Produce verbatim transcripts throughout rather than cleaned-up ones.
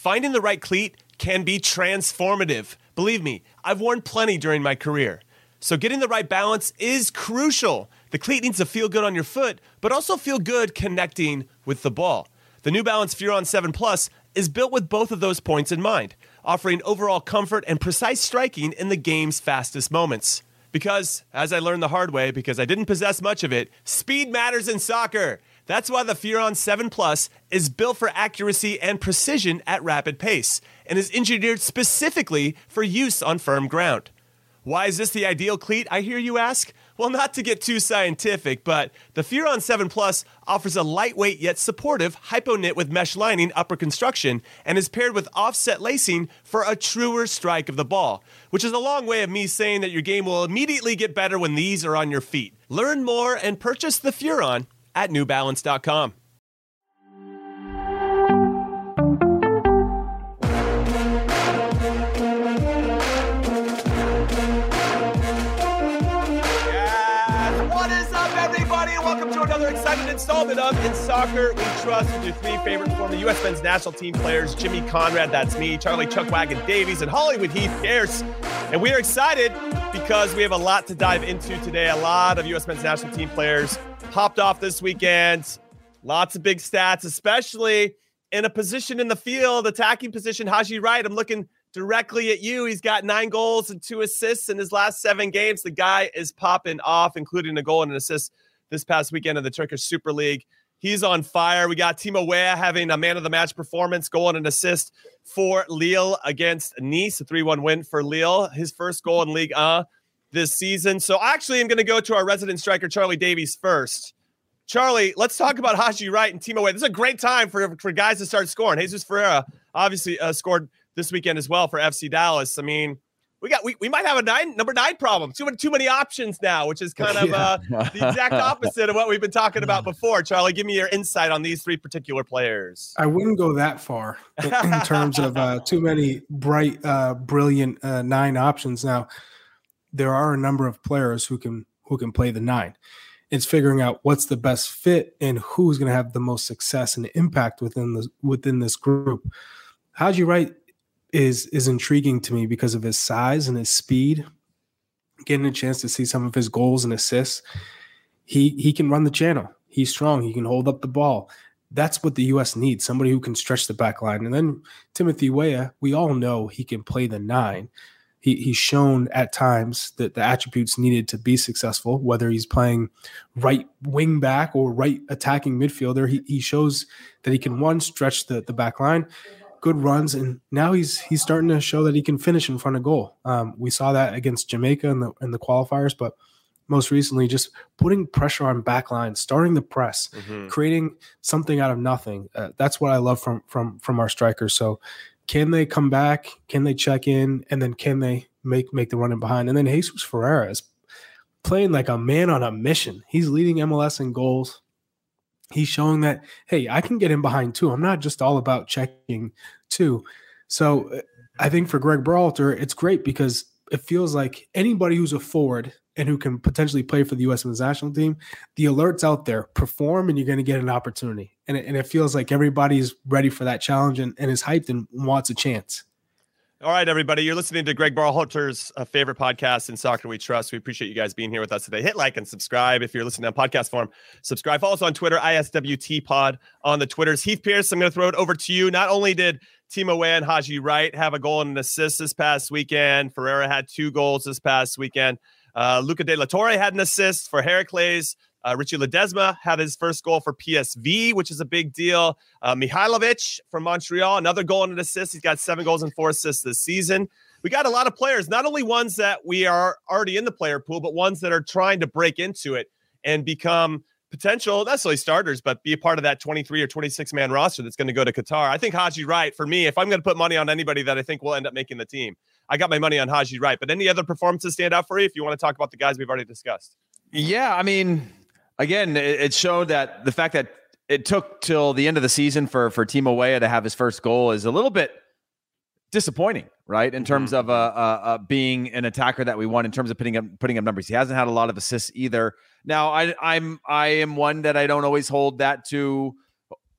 Finding the right cleat can be transformative. Believe me, I've worn plenty during my career. So getting the right balance is crucial. The cleat needs to feel good on your foot, but also feel good connecting with the ball. The New Balance Furon seven Plus is built with both of those points in mind, offering overall comfort and precise striking in the game's fastest moments. Because, as I learned the hard way, because I didn't possess much of it, speed matters in soccer. That's why the Furon seven Plus is built for accuracy and precision at rapid pace, and is engineered specifically for use on firm ground. Why is this the ideal cleat, I hear you ask? Well, not to get too scientific, but the Furon seven Plus offers a lightweight yet supportive hypo-knit with mesh lining upper construction and is paired with offset lacing for a truer strike of the ball, which is a long way of me saying that your game will immediately get better when these are on your feet. Learn more and purchase the Furon at new balance dot com. Another exciting installment of In Soccer We Trust with your three favorite former U S men's national team players, Jimmy Conrad, that's me, Charlie Chuck Wagon Davies, and Hollywood Heath Pierce. And we are excited because we have a lot to dive into today. A lot of U S men's national team players popped off this weekend. Lots of big stats, especially in a position in the field, attacking position. Haji Wright, I'm looking directly at you. He's got nine goals and two assists in his last seven games. The guy is popping off, including a goal and an assist this past weekend in the Turkish Super League. He's on fire. We got Timo Weah having a man-of-the-match performance, goal and an assist for Lille against Nice, a three one win for Lille. His first goal in Ligue one this season. So actually, I'm going to go to our resident striker, Charlie Davies, first. Charlie, let's talk about Haji Wright and Timo Weah. This is a great time for, for guys to start scoring. Jesus Ferreira obviously uh, scored this weekend as well for F C Dallas. I mean, We got we, we might have a nine number nine problem. Too many too many options now, which is kind of uh, the exact opposite of what we've been talking about before. Charlie, give me your insight on these three particular players. I wouldn't go that far in, in terms of uh, too many bright, uh, brilliant uh, nine options. Now, there are a number of players who can who can play the nine. It's figuring out what's the best fit and who's going to have the most success and impact within the within this group. Haji Wright is is intriguing to me because of his size and his speed. Getting a chance to see some of his goals and assists, he he can run the channel. He's strong. He can hold up the ball. That's what the U S needs, somebody who can stretch the back line. And then Timothy Weah, we all know he can play the nine. He, he's shown at times that the attributes needed to be successful, whether he's playing right wing back or right attacking midfielder. He, he shows that he can, one, stretch the, the back line, good runs, and now he's he's starting to show that he can finish in front of goal. Um, we saw that against Jamaica in the in the qualifiers, but most recently just putting pressure on back line, starting the press, mm-hmm. creating something out of nothing. Uh, that's what I love from from from our strikers. So can they come back? Can they check in? And then can they make make the run in behind? And then Jesus Ferreira is playing like a man on a mission. He's leading M L S in goals. He's showing that, hey, I can get in behind too. I'm not just all about checking too. So I think for Greg Berhalter, it's great because it feels like anybody who's a forward and who can potentially play for the U S men's national team, the alert's out there, perform, and you're going to get an opportunity. And it, and it feels like everybody's ready for that challenge and, and is hyped and wants a chance. All right, everybody. You're listening to Greg Berhalter's uh, favorite podcast, In Soccer We Trust. We appreciate you guys being here with us today. Hit like and subscribe if you're listening on podcast form. Subscribe. Follow us on Twitter, I S W T Pod on the Twitters. Heath Pierce, I'm going to throw it over to you. Not only did Timo Weah and Haji Wright have a goal and an assist this past weekend, Ferreira had two goals this past weekend. Uh, Luca De La Torre had an assist for Heracles. Uh, Richie Ledesma had his first goal for P S V, which is a big deal. Uh, Mihailovic from Montreal, another goal and an assist. He's got seven goals and four assists this season. We got a lot of players, not only ones that we are already in the player pool, but ones that are trying to break into it and become potential, not necessarily starters, but be a part of that twenty-three or twenty-six man roster that's going to go to Qatar. I think Haji Wright, for me, if I'm going to put money on anybody that I think will end up making the team, I got my money on Haji Wright. But any other performances stand out for you if you want to talk about the guys we've already discussed? Yeah, I mean, again, it showed that the fact that it took till the end of the season for, for Timo Weah to have his first goal is a little bit disappointing, right? In terms of uh, uh, uh, being an attacker that we want, in terms of putting up putting up numbers. He hasn't had a lot of assists either. Now, I, I'm I am one that I don't always hold that to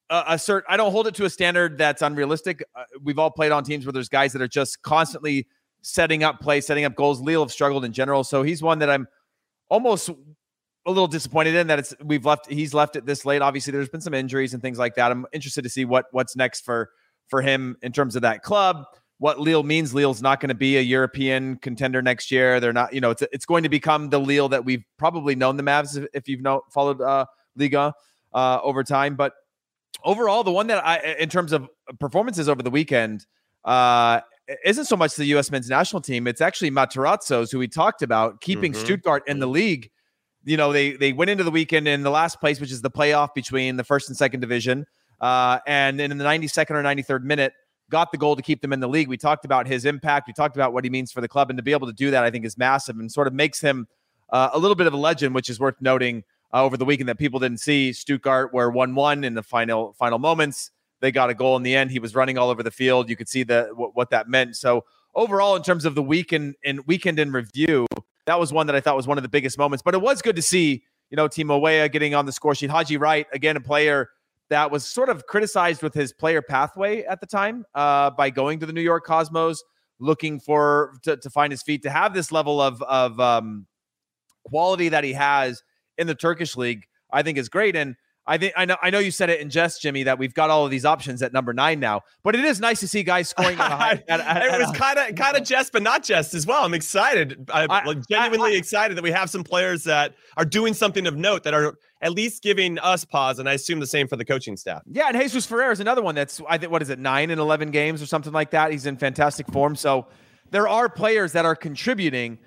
uh, assert, I don't hold it to a standard that's unrealistic. Uh, we've all played on teams where there's guys that are just constantly setting up plays, setting up goals. Leal have struggled in general. So he's one that I'm almost a little disappointed in that it's we've left. He's left it this late. Obviously, there's been some injuries and things like that. I'm interested to see what what's next for for him in terms of that club. What Leal means. Leal's not going to be a European contender next year. They're not. You know, it's it's going to become the Leal that we've probably known the Mavs if, if you've know, followed uh, Liga uh, over time. But overall, the one that I, in terms of performances over the weekend, uh, isn't so much the U S men's national team. It's actually Materazzo's, who we talked about, keeping mm-hmm. Stuttgart in the league. You know, they they went into the weekend in the last place, which is the playoff between the first and second division. Uh, and then in the ninety-second or ninety-third minute, got the goal to keep them in the league. We talked about his impact. We talked about what he means for the club. And to be able to do that, I think, is massive and sort of makes him uh, a little bit of a legend, which is worth noting uh, over the weekend that people didn't see. Stuttgart were one one in the final final moments. They got a goal in the end. He was running all over the field. You could see the what, what that meant. So overall, in terms of the weekend in weekend in review, that was one that I thought was one of the biggest moments. But it was good to see, you know, Timo Weah getting on the score sheet. Haji Wright, again, a player that was sort of criticized with his player pathway at the time uh, by going to the New York Cosmos, looking for to, to find his feet, to have this level of of um, quality that he has in the Turkish league, I think is great. And I think I know I know you said it in jest, Jimmy, that we've got all of these options at number nine now, but it is nice to see guys scoring at a high. At, at, it was kind of kind of jest, but not jest as well. I'm excited. I'm I, like genuinely I, I, excited that we have some players that are doing something of note, that are at least giving us pause, and I assume the same for the coaching staff. Yeah, and Jesus Ferreira is another one that's, I think, what is it, nine and eleven games or something like that. He's in fantastic form. So there are players that are contributing,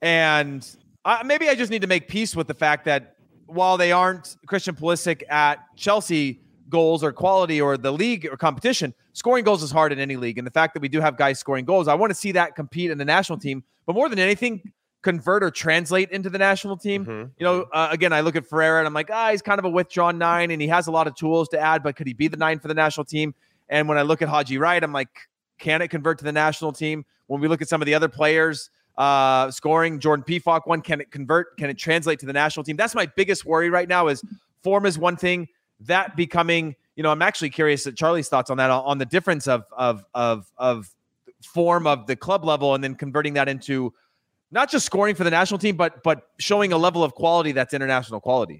and I, maybe I just need to make peace with the fact that while they aren't Christian Pulisic at Chelsea goals or quality or the league or competition, scoring goals is hard in any league. And the fact that we do have guys scoring goals, I want to see that compete in the national team. But more than anything, convert or translate into the national team. Mm-hmm. You know, uh, again, I look at Ferreira and I'm like, ah, he's kind of a withdrawn nine and he has a lot of tools to add, but could he be the nine for the national team? And when I look at Haji Wright, I'm like, can it convert to the national team? When we look at some of the other players uh, scoring, Jordan Pefok one, can it convert? Can it translate to the national team? That's my biggest worry right now. Is form is one thing, that becoming, you know, I'm actually curious at Charlie's thoughts on that, on the difference of, of, of, of form of the club level and then converting that into not just scoring for the national team, but but showing a level of quality that's international quality.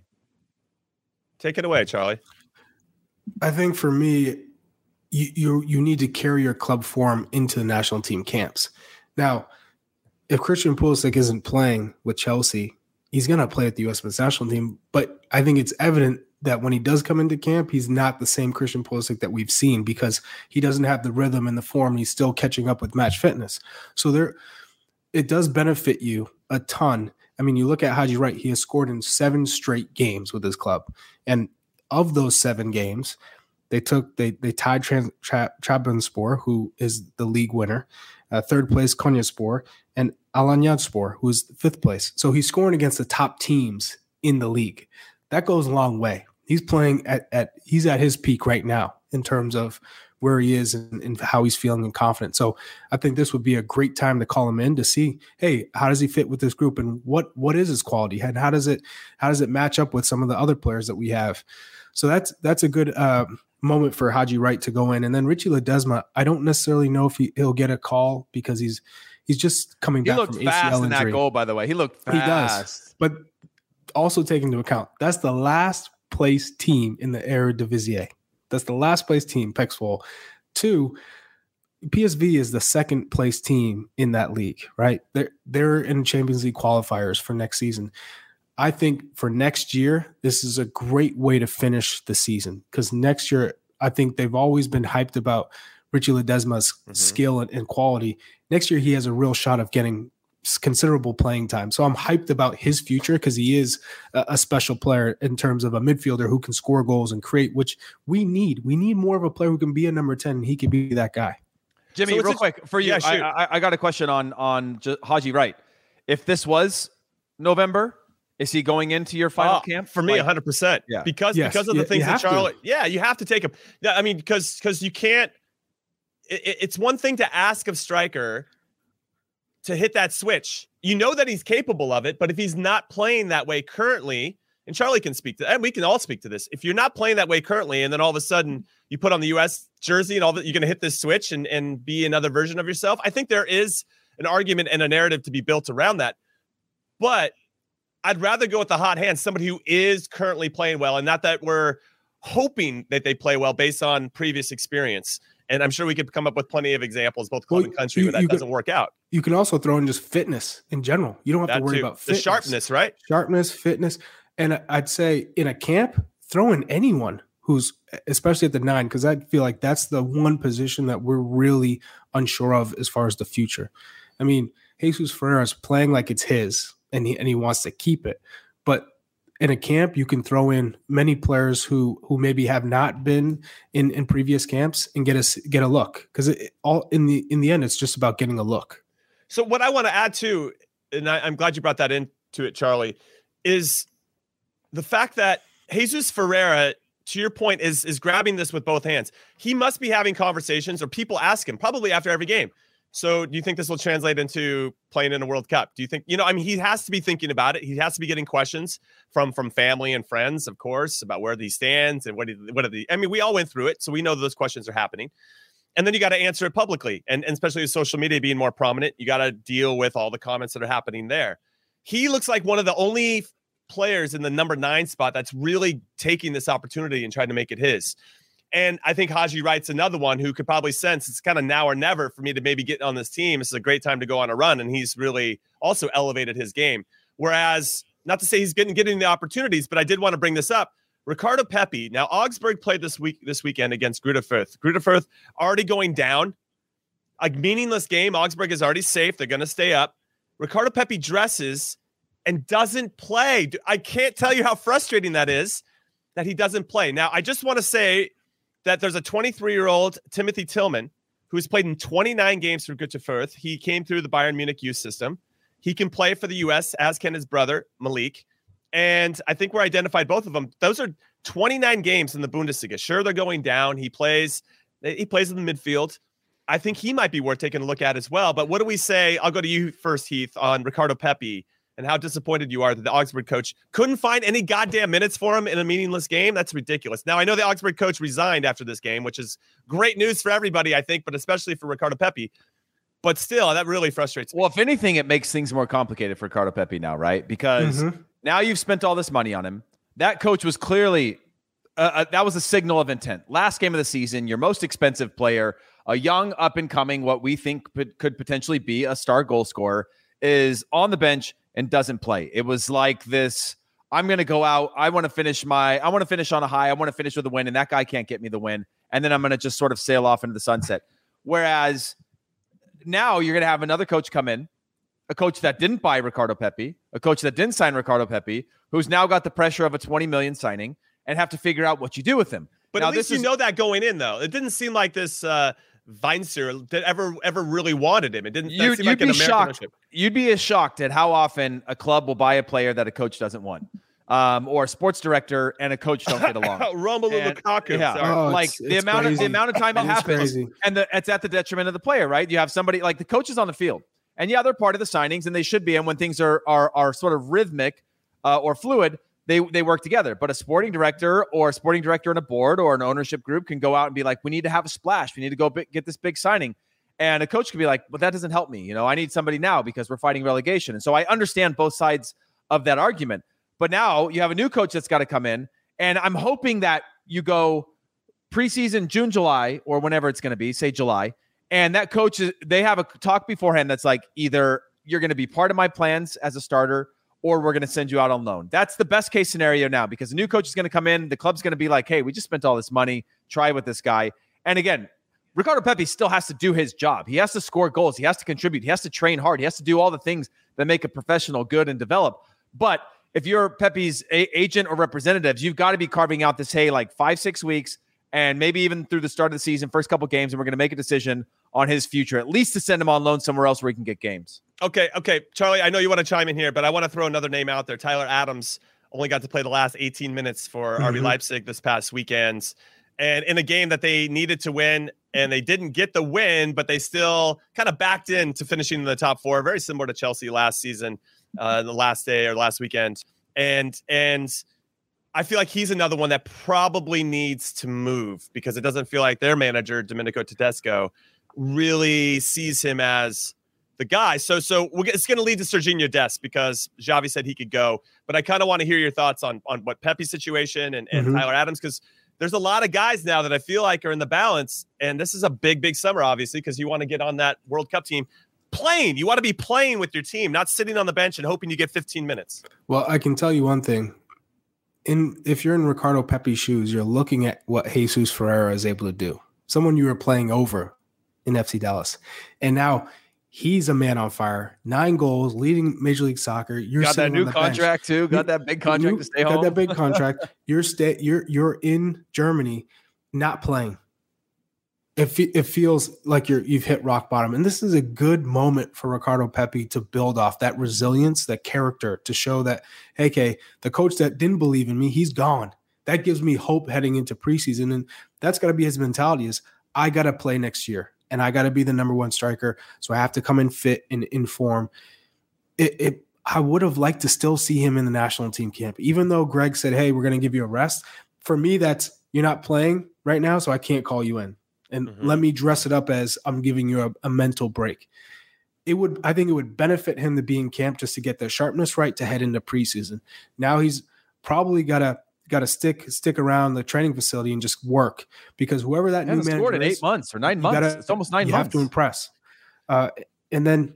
Take it away, Charlie. I think for me, you you, you need to carry your club form into the national team camps. Now, if Christian Pulisic isn't playing with Chelsea, he's going to play at the U S men's national team. But I think it's evident that when he does come into camp, he's not the same Christian Pulisic that we've seen, because he doesn't have the rhythm and the form. And he's still catching up with match fitness. So there, it does benefit you a ton. I mean, you look at Haji Wright, he has scored in seven straight games with his club. And of those seven games, they took they they tied Trans, Tra, Trabzonspor, who is the league winner, uh, third place Konyaspor, and Alanyaspor, who is fifth place. So he's scoring against the top teams in the league. That goes a long way. He's playing at at he's at his peak right now in terms of where he is and, and how he's feeling and confident. So I think this would be a great time to call him in to see, hey, how does he fit with this group, and what what is his quality, and how does it how does it match up with some of the other players that we have. So that's that's a good uh, moment for Haji Wright to go in. And then Richie Ledesma, I don't necessarily know if he, he'll get a call because he's he's just coming he back looked from fast A C L in injury. That goal, by the way, he looked fast. He does, but also take into account that's the last place team in the Eredivisie. That's the last place team, P E C Voll. Two, P S V is the second place team in that league, right? They're, they're in Champions League qualifiers for next season. I think for next year, this is a great way to finish the season, because next year, I think they've always been hyped about Richie Ledesma's mm-hmm. skill and, and quality. Next year, he has a real shot of getting considerable playing time. So I'm hyped about his future, because he is a, a special player in terms of a midfielder who can score goals and create, which we need. We need more of a player who can be a number ten, and he can be that guy. Jimmy, so real a, quick for you, yeah, I, I, I got a question on on Haji Wright. If this was November, is he going into your final uh, camp? For me, like, one hundred percent. Yeah. Because, yes, because of the you, things you that Charlotte, to. yeah, you have to take him. Yeah, I mean, because because you can't, it, it's one thing to ask of striker to hit that switch. You know that he's capable of it, but if he's not playing that way currently, and Charlie can speak to, and we can all speak to this. If you're not playing that way currently, and then all of a sudden you put on the U S jersey and all that, you're going to hit this switch and, and be another version of yourself. I think there is an argument and a narrative to be built around that. But I'd rather go with the hot hand, somebody who is currently playing well, and not that we're hoping that they play well based on previous experience. And I'm sure we could come up with plenty of examples, both club well, and country, you, where that doesn't could, work out. You can also throw in just fitness in general. You don't have that to worry too. about fitness. The sharpness, right? Sharpness, fitness. And I'd say in a camp, throw in anyone who's, especially at the nine, because I feel like that's the one position that we're really unsure of as far as the future. I mean, Jesus Ferreira is playing like it's his, and he and he wants to keep it. But in a camp, you can throw in many players who who maybe have not been in, in previous camps and get a get a look, because it all in the in the end, it's just about getting a look. So what I want to add to, and I, I'm glad you brought that into it, Charlie, is the fact that Jesus Ferreira, to your point, is is grabbing this with both hands. He must be having conversations, or people ask him probably after every game. So do you think this will translate into playing in a World Cup? Do you think, you know, I mean, he has to be thinking about it. He has to be getting questions from from family and friends, of course, about where he stands and what, he, what are the, I mean, we all went through it, so we know those questions are happening. And then you got to answer it publicly. And, and especially with social media being more prominent, you got to deal with all the comments that are happening there. He looks like one of the only players in the number nine spot that's really taking this opportunity and trying to make it his. And I think Haji Wright's another one who could probably sense it's kind of now or never for me to maybe get on this team. This is a great time to go on a run. And he's really also elevated his game. Whereas, not to say he's getting, getting the opportunities, but I did want to bring this up. Ricardo Pepi. Now, Augsburg played this week this weekend against Greuther Fürth. Greuther Fürth already going down. A meaningless game. Augsburg is already safe. They're going to stay up. Ricardo Pepi dresses and doesn't play. I can't tell you how frustrating that is that he doesn't play. Now, I just want to say that there's a twenty-three-year-old Timothy Tillman who's played in twenty-nine games for Greuther Fürth. He came through the Bayern Munich youth system. He can play for the U S, as can his brother, Malik. And I think we're identified both of them. Those are twenty-nine games in the Bundesliga. Sure, they're going down. He plays, he plays in the midfield. I think he might be worth taking a look at as well. But what do we say? I'll go to you first, Heath, on Ricardo Pepi and how disappointed you are that the Augsburg coach couldn't find any goddamn minutes for him in a meaningless game. That's ridiculous. Now, I know the Augsburg coach resigned after this game, which is great news for everybody, I think, but especially for Ricardo Pepi. But still, that really frustrates me. Well, if anything, it makes things more complicated for Ricardo Pepi now, right? Because mm-hmm. now you've spent all this money on him. That coach was clearly, uh, uh, that was a signal of intent. Last game of the season, your most expensive player, a young up-and-coming, what we think could, could potentially be a star goal scorer, is on the bench and doesn't play. It was like this, I'm going to go out. I want to finish my, I want to finish on a high. I want to finish with a win, and that guy can't get me the win. And then I'm going to just sort of sail off into the sunset. Whereas now you're going to have another coach come in, a coach that didn't buy Ricardo Pepi, a coach that didn't sign Ricardo Pepi, who's now got the pressure of a twenty million signing and have to figure out what you do with him. But now, at least this you is, know that going in, though. It didn't seem like this uh, Weinzer that ever ever really wanted him. It didn't you, seem you'd like an be American shocked. ownership. You'd be as shocked at how often a club will buy a player that a coach doesn't want. Um, or a sports director and a coach don't get along. Romelu Lukaku. Yeah, oh, like it's, the it's amount crazy. of the amount of time it happens, crazy. and the, it's at the detriment of the player, right? You have somebody like the coach is on the field, and yeah, they're part of the signings, and they should be. And when things are are are sort of rhythmic uh, or fluid, they they work together. But a sporting director or a sporting director in a board or an ownership group can go out and be like, "We need to have a splash. We need to go b- get this big signing." And a coach could be like, "But that doesn't help me. You know, I need somebody now because we're fighting relegation." And so I understand both sides of that argument. But now you have a new coach that's got to come in. And I'm hoping that you go preseason, June, July, or whenever it's going to be, say July. And that coach, is, they have a talk beforehand that's like, either you're going to be part of my plans as a starter, or we're going to send you out on loan. That's the best case scenario now, because the new coach is going to come in. The club's going to be like, hey, we just spent all this money. Try with this guy. And again, Ricardo Pepi still has to do his job. He has to score goals. He has to contribute. He has to train hard. He has to do all the things that make a professional good and develop. But if you're Pepi's a- agent or representatives, you've got to be carving out this, hey, like five, six weeks, and maybe even through the start of the season, first couple games, and we're going to make a decision on his future, at least to send him on loan somewhere else where he can get games. Okay, okay. Charlie, I know you want to chime in here, but I want to throw another name out there. Tyler Adams only got to play the last eighteen minutes for mm-hmm. R B Leipzig this past weekend. And in a game that they needed to win, and they didn't get the win, but they still kind of backed into finishing in the top four, very similar to Chelsea last season, uh, the last day or last weekend. And and I feel like he's another one that probably needs to move because it doesn't feel like their manager, Domenico Tedesco, really sees him as the guy. So so we're, it's going to lead to Sergiño Dest because Xavi said he could go. But I kind of want to hear your thoughts on, on what Pepe's situation and, and mm-hmm. Tyler Adams, because there's a lot of guys now that I feel like are in the balance. And this is a big, big summer, obviously, because you want to get on that World Cup team. Playing. You want to be playing with your team, not sitting on the bench and hoping you get fifteen minutes. Well, I can tell you one thing. In if you're in Ricardo Pepi's shoes, you're looking at what Jesus Ferreira is able to do. Someone you were playing over in F C Dallas. And now he's a man on fire. Nine goals, leading Major League Soccer. You're got that new contract bench. too. Got that big contract new, to stay got home. Got that big contract. You're stay. You're you're in Germany, not playing. It it feels like you're you've hit rock bottom, and this is a good moment for Ricardo Pepi to build off that resilience, that character, to show that hey, okay, the coach that didn't believe in me, he's gone. That gives me hope heading into preseason, and that's got to be his mentality: is I got to play next year, and I got to be the number one striker, so I have to come in fit and in form. It, it I would have liked to still see him in the national team camp, even though Greg said, "Hey, we're going to give you a rest." For me, that's you're not playing right now, so I can't call you in. And mm-hmm. let me dress it up as I'm giving you a, a mental break. It would, I think it would benefit him to be in camp just to get the sharpness right to head into preseason. Now he's probably got to got to stick stick around the training facility and just work because whoever that new manager scored in is, eight months or nine months. Gotta, it's almost nine you months. You have to impress. Uh, and then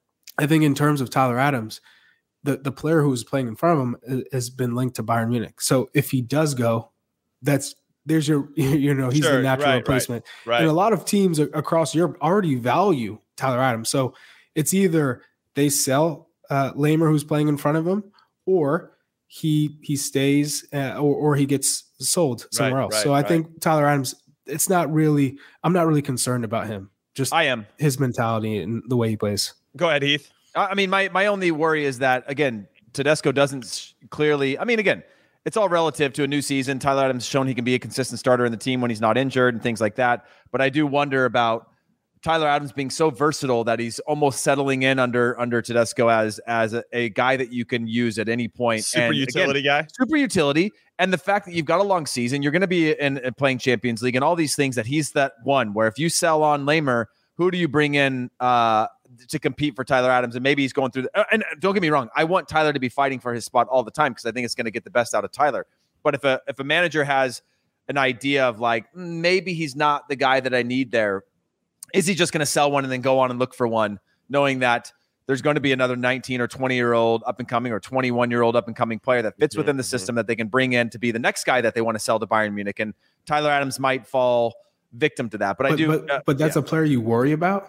I think in terms of Tyler Adams, the the player who is playing in front of him has been linked to Bayern Munich. So if he does go, that's There's your, you know, he's sure, the natural right, replacement. Right, right. And a lot of teams across Europe already value Tyler Adams. So it's either they sell uh, Lamer, who's playing in front of him, or he he stays uh, or, or he gets sold somewhere right, else. Right, so I right. think Tyler Adams, it's not really, I'm not really concerned about him. Just I am. His mentality and the way he plays. Go ahead, Heath. I mean, my, my only worry is that, again, Tedesco doesn't clearly – I mean, again – it's all relative to a new season. Tyler Adams has shown he can be a consistent starter in the team when he's not injured and things like that. But I do wonder about Tyler Adams being so versatile that he's almost settling in under under Tedesco as as a, a guy that you can use at any point. Super and utility again, guy. Super utility. And the fact that you've got a long season, you're going to be in, in playing Champions League and all these things, that he's that one where if you sell on Lamer, who do you bring in uh, to compete for Tyler Adams? And maybe he's going through the, and don't get me wrong, I want Tyler to be fighting for his spot all the time because I think it's going to get the best out of Tyler. But if a if a manager has an idea of like, maybe he's not the guy that I need there, is he just going to sell one and then go on and look for one, knowing that there's going to be another nineteen or twenty year old up and coming or twenty-one year old up and coming player that fits within the system that they can bring in to be the next guy that they want to sell to Bayern Munich? And Tyler Adams might fall victim to that. But, but I do. But, uh, but that's yeah. a player you worry about?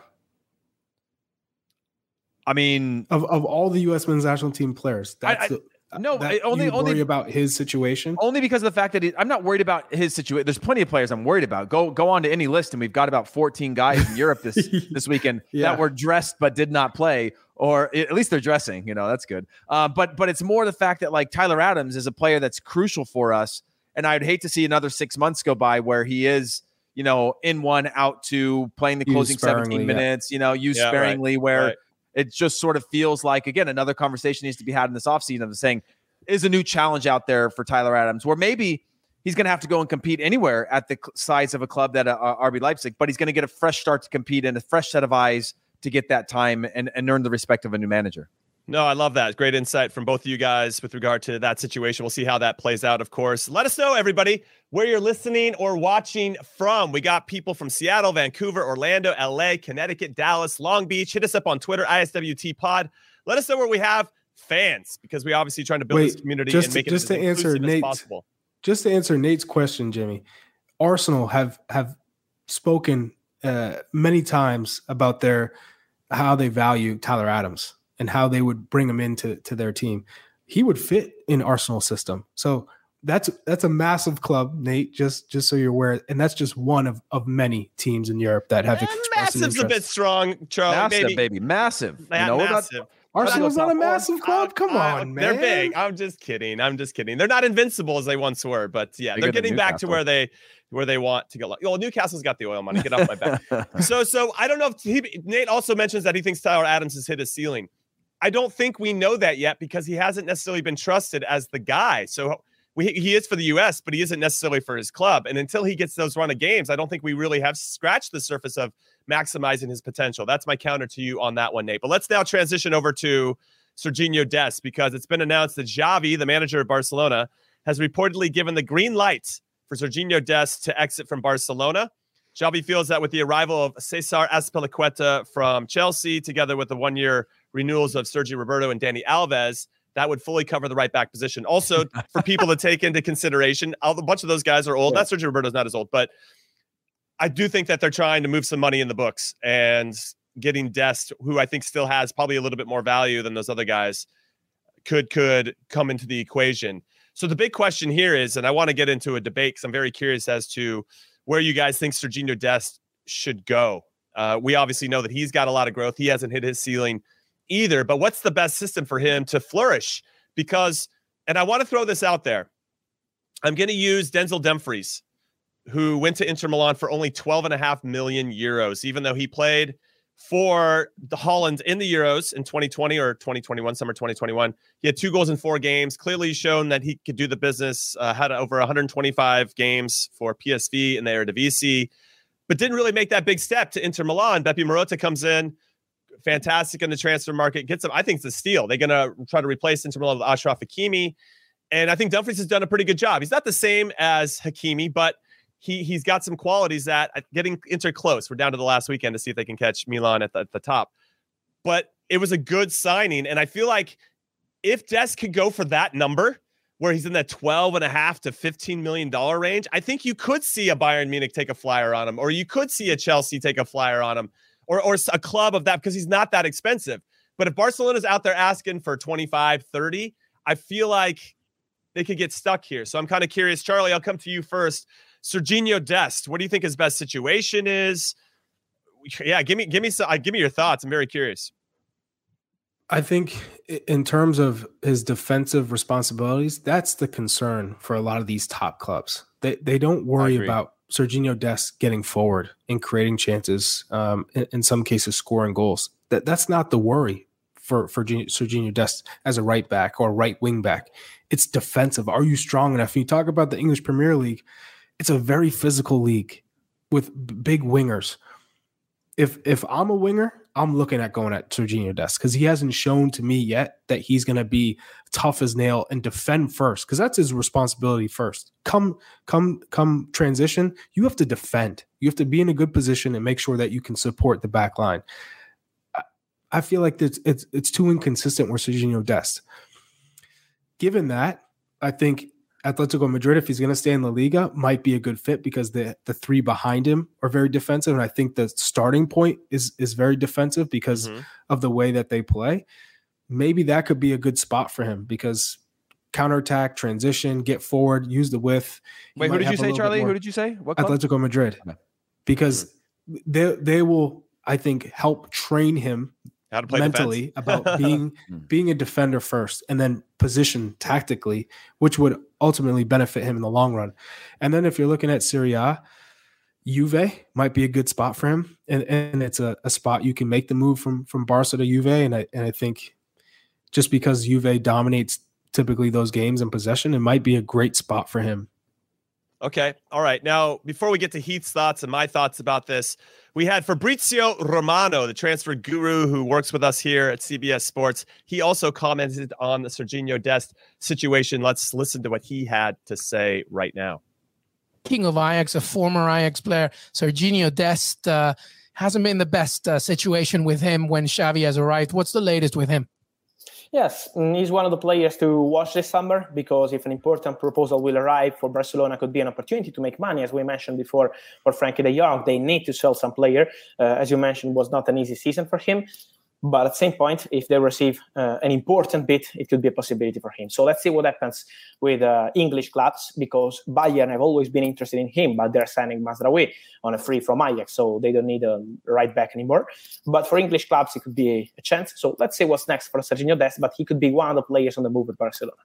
I mean, of of all the U S men's national team players, that's I, I, the, no, that only you only worry about his situation. Only because of the fact that he, I'm not worried about his situation. There's plenty of players I'm worried about. Go go on to any list, and we've got about fourteen guys in Europe this this weekend yeah. that were dressed but did not play, or at least they're dressing. You know, that's good. Uh, but but it's more the fact that like Tyler Adams is a player that's crucial for us, and I'd hate to see another six months go by where he is, you know, in one, out two, playing the closing seventeen minutes, yeah. you know, used yeah, sparingly, right, where right. it just sort of feels like, again, another conversation needs to be had in this offseason of saying, is a new challenge out there for Tyler Adams, where maybe he's going to have to go and compete anywhere at the size of a club that uh, R B Leipzig, but he's going to get a fresh start to compete and a fresh set of eyes to get that time and, and earn the respect of a new manager. No, I love that. Great insight from both of you guys with regard to that situation. We'll see how that plays out, of course. Let us know, everybody, where you're listening or watching from. We got people from Seattle, Vancouver, Orlando, L A, Connecticut, Dallas, Long Beach. Hit us up on Twitter, I S W T Pod. Let us know where we have fans, because we obviously trying to build Wait, this community just, and make it just as to answer Nate's, possible. Just to answer Nate's question, Jimmy, Arsenal have have spoken uh, many times about their how they value Tyler Adams and how they would bring him into to their team. He would fit in Arsenal system. So that's that's a massive club, Nate, just just so you're aware. And that's just one of, of many teams in Europe that have yeah, expressed massive's a bit strong, Charlie. Massive, maybe. baby. Massive. Yeah, you know, massive. Not, Arsenal's not a massive club. Come uh, on, man. They're big. I'm just kidding. I'm just kidding. They're not invincible as they once were, but yeah, Bigger they're getting back to where they where they want to go. Well, Newcastle's got the oil money. Get off my back. so, so I don't know if he, Nate also mentions that he thinks Tyler Adams has hit his ceiling. I don't think we know that yet because he hasn't necessarily been trusted as the guy. So we, he is for the U S, but he isn't necessarily for his club. And until he gets those run of games, I don't think we really have scratched the surface of maximizing his potential. That's my counter to you on that one, Nate. But let's now transition over to Sergiño Dest, because it's been announced that Xavi, the manager of Barcelona, has reportedly given the green light for Sergiño Dest to exit from Barcelona. Xavi feels that with the arrival of Cesar Azpilicueta from Chelsea, together with the one-year renewals of Sergi Roberto and Dani Alves, that would fully cover the right back position. Also, for people to take into consideration, a bunch of those guys are old. Yeah. Not Sergi Roberto's not as old, but I do think that they're trying to move some money in the books, and getting Dest, who I think still has probably a little bit more value than those other guys, could could come into the equation. So the big question here is, and I want to get into a debate because I'm very curious as to where you guys think Sergiño Dest should go. Uh, we obviously know that he's got a lot of growth. He hasn't hit his ceiling either, but what's the best system for him to flourish? Because, and I want to throw this out there, I'm going to use Denzel Dumfries, who went to Inter Milan for only twelve and a half million euros, even though he played for the Holland in the Euros in twenty twenty or twenty twenty-one, summer twenty twenty-one. He had two goals in four games, clearly shown that he could do the business, uh, had over one hundred twenty-five games for P S V in the Eredivisie, but didn't really make that big step to Inter Milan. Beppe Marotta comes in, fantastic in the transfer market, gets him. I think it's a steal. They're going to try to replace Inter Milan with Achraf Hakimi, and I think Dumfries has done a pretty good job. He's not the same as Hakimi, but He he's got some qualities that getting Inter close. We're down to the last weekend to see if they can catch Milan at the, at the top. But it was a good signing. And I feel like if Dest could go for that number, where he's in that twelve and a half to fifteen million dollars range, I think you could see a Bayern Munich take a flyer on him, or you could see a Chelsea take a flyer on him, or, or a club of that, because he's not that expensive. But if Barcelona's out there asking for twenty-five, thirty, I feel like they could get stuck here. So I'm kind of curious. Charlie, I'll come to you first. Sergiño Dest, what do you think his best situation is? Yeah, give me, give me, some, give me your thoughts. I'm very curious. I think in terms of his defensive responsibilities, that's the concern for a lot of these top clubs. They they don't worry about Sergiño Dest getting forward and creating chances, um, in, in some cases scoring goals. That that's not the worry for for Sergiño Dest as a right back or right wing back. It's defensive. Are you strong enough? When you talk about the English Premier League, it's a very physical league with b- big wingers. If if I'm a winger, I'm looking at going at Sergiño Dest because he hasn't shown to me yet that he's going to be tough as nail and defend first, because that's his responsibility first. Come, come, come transition, you have to defend. You have to be in a good position and make sure that you can support the back line. I, I feel like it's, it's, it's too inconsistent with Sergiño Dest. Given that, I think Atletico Madrid, if he's going to stay in La Liga, might be a good fit because the the three behind him are very defensive. And I think the starting point is is very defensive because mm-hmm. of the way that they play. Maybe that could be a good spot for him because counterattack, transition, get forward, use the width. Wait, who did you say, Charlie? Who did you say? What club? Atletico Madrid. Okay. Because mm-hmm. they they will, I think, help train him how to play mentally about being being a defender first and then position tactically, which would ultimately benefit him in the long run. And then if you're looking at Serie A, Juve might be a good spot for him. And, and it's a, a spot you can make the move from, from Barca to Juve. And I, and I think just because Juve dominates typically those games in possession, it might be a great spot for him. Okay. All right. Now, before we get to Heath's thoughts and my thoughts about this, we had Fabrizio Romano, the transfer guru who works with us here at C B S Sports. He also commented on the Sergiño Dest situation. Let's listen to what he had to say right now. King of Ajax, a former Ajax player, Sergiño Dest, uh, hasn't been the best uh, situation with him when Xavi has arrived. What's the latest with him? Yes, he's one of the players to watch this summer because if an important proposal will arrive for Barcelona, could be an opportunity to make money. As we mentioned before, for Frankie de Jong, they need to sell some player. Uh, as you mentioned, was not an easy season for him. But at the same point, if they receive uh, an important bid, it could be a possibility for him. So let's see what happens with uh, English clubs, because Bayern have always been interested in him, but they're signing Mazraoui on a free from Ajax, so they don't need a right back anymore. But for English clubs, it could be a, a chance. So let's see what's next for Sergiño Dest, but he could be one of the players on the move with Barcelona.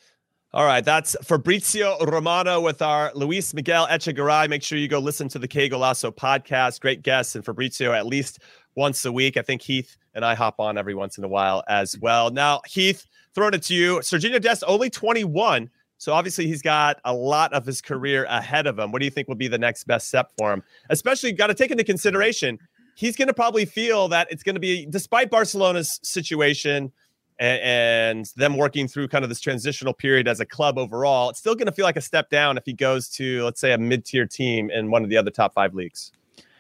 All right, that's Fabrizio Romano with our Luis Miguel Echegaray. Make sure you go listen to the Que Golazo podcast. Great guests, and Fabrizio at least once a week. I think Heath and I hop on every once in a while as well. Now, Heath, throwing it to you. Sergiño Dest, only twenty-one, So obviously he's got a lot of his career ahead of him. What do you think will be the next best step for him? Especially got to take into consideration, he's going to probably feel that it's going to be, despite Barcelona's situation and, and them working through kind of this transitional period as a club overall, it's still going to feel like a step down if he goes to, let's say, a mid-tier team in one of the other top five leagues.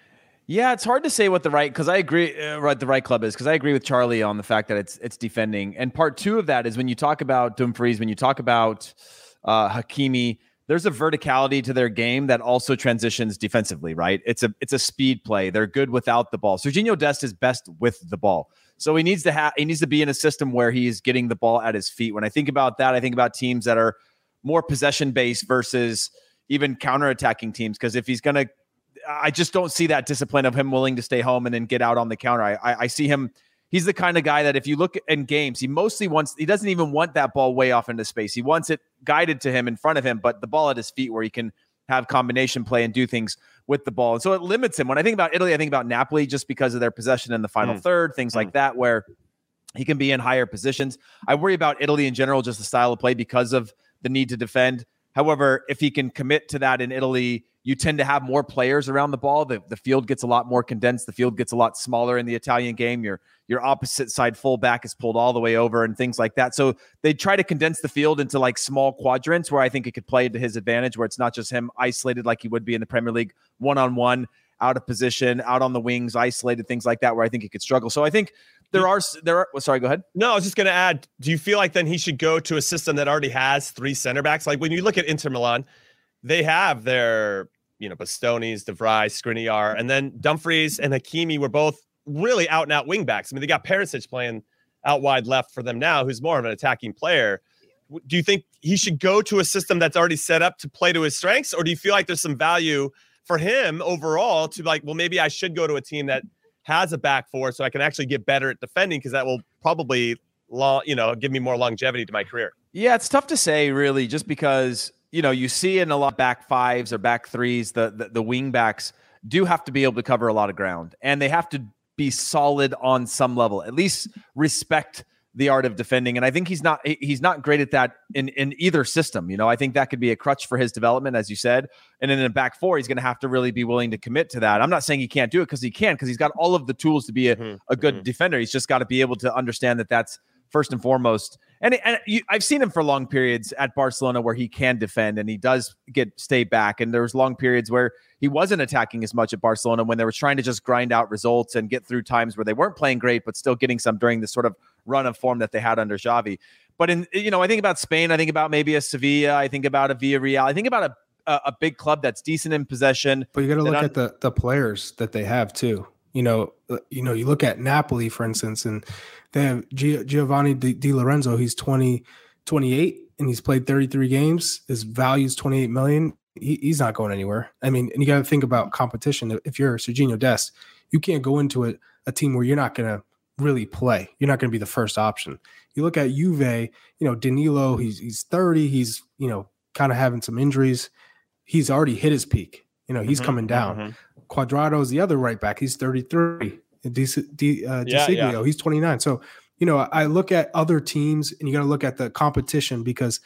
Yeah, it's hard to say what the right, because I agree uh, what the right club is, because I agree with Charlie on the fact that it's it's defending. And part two of that is when you talk about Dumfries, when you talk about uh, Hakimi, there's a verticality to their game that also transitions defensively, right? It's a it's a speed play. They're good without the ball. Sergiño Dest is best with the ball. So he needs to have he needs to be in a system where he's getting the ball at his feet. When I think about that, I think about teams that are more possession based versus even counterattacking teams. Because if he's gonna I just don't see that discipline of him willing to stay home and then get out on the counter. I, I, I see him. He's the kind of guy that if you look in games, he mostly wants, he doesn't even want that ball way off into space. He wants it guided to him in front of him, but the ball at his feet where he can have combination play and do things with the ball. And so it limits him. When I think about Italy, I think about Napoli just because of their possession in the final mm. third, things mm. like that, where he can be in higher positions. I worry about Italy in general, just the style of play because of the need to defend. However, if he can commit to that in Italy, you tend to have more players around the ball. The, the field gets a lot more condensed. The field gets a lot smaller in the Italian game. Your your opposite side fullback is pulled all the way over and things like that. So they try to condense the field into like small quadrants where I think it could play to his advantage, where it's not just him isolated like he would be in the Premier League, one-on-one, out of position, out on the wings, isolated, things like that, where I think he could struggle. So I think there are – there are. Well, sorry, go ahead. No, I was just going to add, do you feel like then he should go to a system that already has three center backs? Like when you look at Inter Milan, they have their – you know, Bastonis, De Vrij, Skriniar, and then Dumfries and Hakimi were both really out and out wing backs. I mean, they got Perisic playing out wide left for them now, who's more of an attacking player. Do you think he should go to a system that's already set up to play to his strengths? Or do you feel like there's some value for him overall to like, well, maybe I should go to a team that has a back four so I can actually get better at defending, because that will probably, long, you know, give me more longevity to my career? Yeah, it's tough to say really, just because you know, you see in a lot of back fives or back threes, the, the the wing backs do have to be able to cover a lot of ground, and they have to be solid on some level, at least respect the art of defending. And I think he's not he's not great at that in, in either system. You know, I think that could be a crutch for his development, as you said. And then in a back four, he's going to have to really be willing to commit to that. I'm not saying he can't do it, because he can, because he's got all of the tools to be a, mm-hmm. a good mm-hmm. defender. He's just got to be able to understand that that's first and foremost. And, and you, I've seen him for long periods at Barcelona where he can defend and he does get stay back. And there was long periods where he wasn't attacking as much at Barcelona when they were trying to just grind out results and get through times where they weren't playing great, but still getting some during this sort of run of form that they had under Xavi. But in, you know, I think about Spain, I think about maybe a Sevilla, I think about a Villarreal, I think about a, a, a big club that's decent in possession. But you got to look un- at the, the players that they have too. You know, you know, you look at Napoli, for instance, and they have G- Giovanni Di, Di Lorenzo. He's twenty, twenty-eight, and he's played thirty-three games. His value is twenty-eight million. He, he's not going anywhere. I mean, and you got to think about competition. If you're Sergiño Dest, you can't go into a, a team where you're not going to really play. You're not going to be the first option. You look at Juve, you know, Danilo, he's he's thirty. He's, you know, kind of having some injuries. He's already hit his peak. You know, he's mm-hmm, coming down. Mm-hmm. Cuadrado is the other right back. He's thirty-three. Di, Di, uh, yeah, DiSiglio, yeah. he's twenty-nine. So, you know, I look at other teams, and you got to look at the competition, because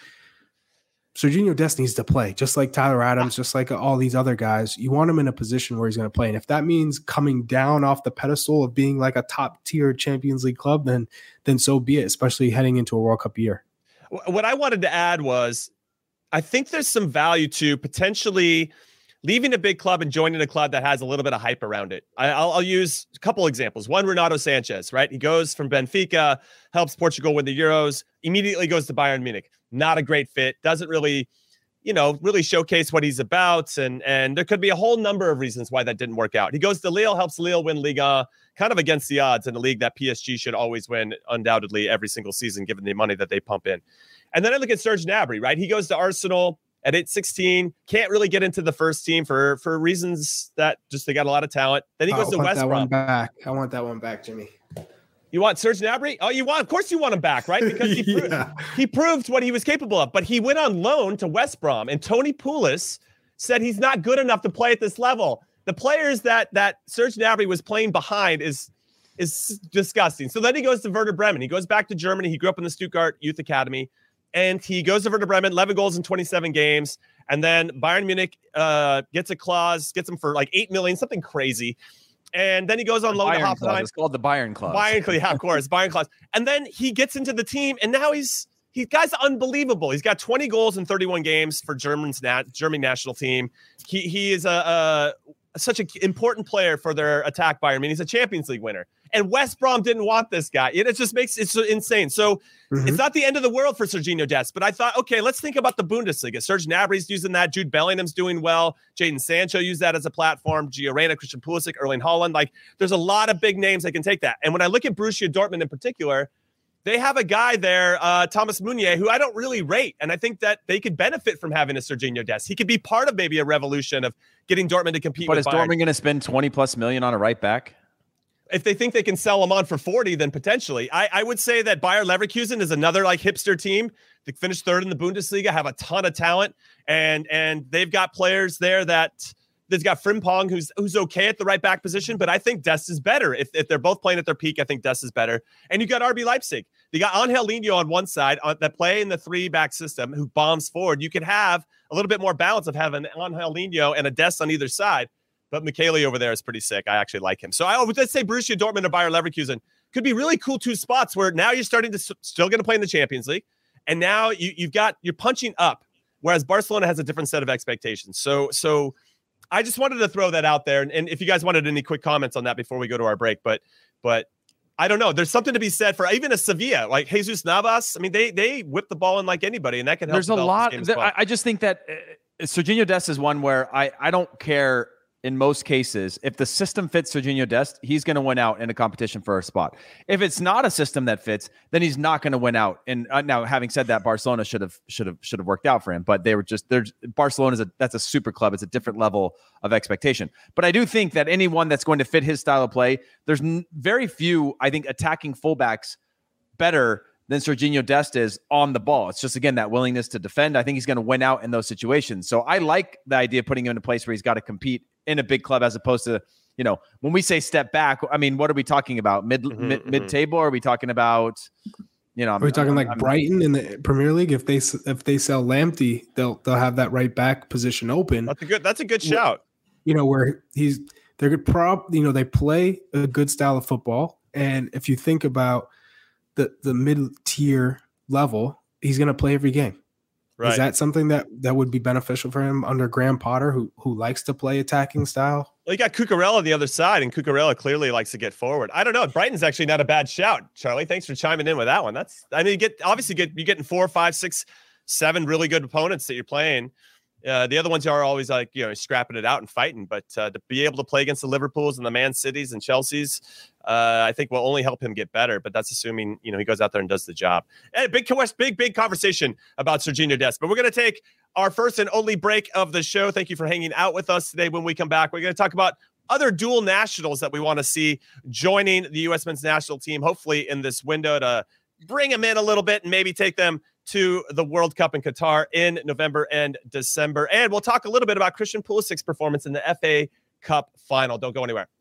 Sergiño Dest needs to play, just like Tyler Adams, just like all these other guys. You want him in a position where he's going to play. And if that means coming down off the pedestal of being like a top-tier Champions League club, then then so be it, especially heading into a World Cup year. What I wanted to add was, I think there's some value to potentially leaving a big club and joining a club that has a little bit of hype around it. I, I'll, I'll use a couple examples. One, Renato Sanchez, right? He goes from Benfica, helps Portugal win the Euros, immediately goes to Bayern Munich. Not a great fit. Doesn't really, you know, really showcase what he's about. And, and there could be a whole number of reasons why that didn't work out. He goes to Lille, helps Lille win Liga, kind of against the odds in a league that P S G should always win, undoubtedly, every single season, given the money that they pump in. And then I look at Serge Gnabry, right? He goes to Arsenal at age sixteen, can't really get into the first team for, for reasons that just they got a lot of talent. Then he goes I to want West that Brom. One back. I want that one back, Jimmy. You want Serge Gnabry? Oh, you want? Of course you want him back, right? Because he, pro- yeah. he proved what he was capable of. But he went on loan to West Brom, and Tony Pulis said he's not good enough to play at this level. The players that that Serge Gnabry was playing behind is is disgusting. So then he goes to Werder Bremen. He goes back to Germany. He grew up in the Stuttgart Youth Academy. and he goes over to Bremen, eleven goals in twenty-seven games. And then Bayern Munich uh, gets a clause, gets him for like eight million, something crazy. And then he goes on loan to Hoffenheim. It's called the Bayern clause. Bayern clause, yeah, of course, Bayern clause. And then he gets into the team, and now he's he guy's unbelievable. He's got twenty goals in thirty-one games for German's nat, German national team. He he is a, a such an important player for their attack. Bayern. I mean, he's a Champions League winner. And West Brom didn't want this guy. It, it just makes it so insane. So mm-hmm. it's not the end of the world for Sergiño Dest. But I thought, okay, let's think about the Bundesliga. Serge Gnabry's using that. Jude Bellingham's doing well. Jadon Sancho used that as a platform. Gio Reyna, Christian Pulisic, Erling Haaland. Like, there's a lot of big names that can take that. And when I look at Borussia Dortmund in particular, they have a guy there, uh, Thomas Meunier, who I don't really rate. And I think that they could benefit from having a Sergiño Dest. He could be part of maybe a revolution of getting Dortmund to compete but with But is Dortmund going to spend twenty plus million on a right back? If they think they can sell him on for forty, then potentially. I, I would say that Bayer Leverkusen is another like hipster team. They finished third in the Bundesliga, have a ton of talent, and and they've got players there that they've got Frimpong, who's who's okay at the right back position, but I think Dest is better. If, if they're both playing at their peak, I think Dest is better. And you got R B Leipzig. You got Angel Lino on one side on, that play in the three-back system who bombs forward. You could have a little bit more balance of having Angel Lino and a Dest on either side. But Michele over there is pretty sick. I actually like him. So I would say Borussia Dortmund or Bayer Leverkusen could be really cool two spots where now you're starting to still going to play in the Champions League. And now you, you've got, you're punching up, whereas Barcelona has a different set of expectations. So, so I just wanted to throw that out there. And, and if you guys wanted any quick comments on that before we go to our break, but, but I don't know. There's something to be said for even a Sevilla, like Jesus Navas. I mean, they, they whip the ball in like anybody, and that can help. There's a lot. There, well. I, I just think that uh, Sergiño Dest is one where I, I don't care. In most cases, if the system fits Sergiño Dest, he's going to win out in a competition for a spot. If it's not a system that fits, then he's not going to win out. And uh, now, having said that, Barcelona should have should have should have worked out for him. But they were just there's Barcelona is a that's a super club. It's a different level of expectation. But I do think that anyone that's going to fit his style of play, there's n- very few, I think, attacking fullbacks better than Sergiño Dest is on the ball. It's just, again, that willingness to defend. I think he's going to win out in those situations. So I like the idea of putting him in a place where he's got to compete in a big club as opposed to, you know, when we say step back, I mean, what are we talking about? Mid, mm-hmm, mid, mm-hmm. mid-table? Or are we talking about, you know, are we talking I'm, like I'm, Brighton in the Premier League? If they if they sell Lamptey, they'll they'll have that right back position open. That's a good that's a good shout. You know, where he's they're good prop, you know, they play a good style of football. And if you think about the the mid-tier level, he's going to play every game. Right. Is that something that, that would be beneficial for him under Graham Potter, who who likes to play attacking style? Well, you got Cucurella on the other side, and Cucurella clearly likes to get forward. I don't know. Brighton's actually not a bad shout, Charlie. Thanks for chiming in with that one. That's I mean, you get obviously get you getting four, five, six, seven really good opponents that you're playing. Uh, the other ones are always like, you know, scrapping it out and fighting, but uh, to be able to play against the Liverpools and the Man Cities and Chelseas, uh, I think will only help him get better. But that's assuming, you know, he goes out there and does the job. And big, big, big conversation about Sergiño Dest. But we're going to take our first and only break of the show. Thank you for hanging out with us today. When we come back, we're going to talk about other dual nationals that we want to see joining the U S men's national team, hopefully in this window to bring them in a little bit and maybe take them to the World Cup in Qatar in November and December. And we'll talk a little bit about Christian Pulisic's performance in the F A Cup final. Don't go anywhere.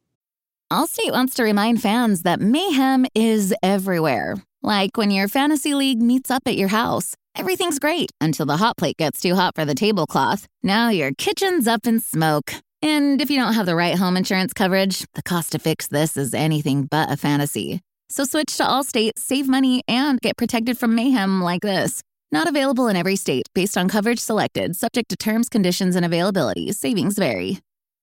Allstate wants to remind fans that mayhem is everywhere. Like when your fantasy league meets up at your house. Everything's great until the hot plate gets too hot for the tablecloth. Now your kitchen's up in smoke. And if you don't have the right home insurance coverage, the cost to fix this is anything but a fantasy. So switch to Allstate, save money, and get protected from mayhem like this. Not available in every state based on coverage selected, subject to terms, conditions, and availability. Savings vary.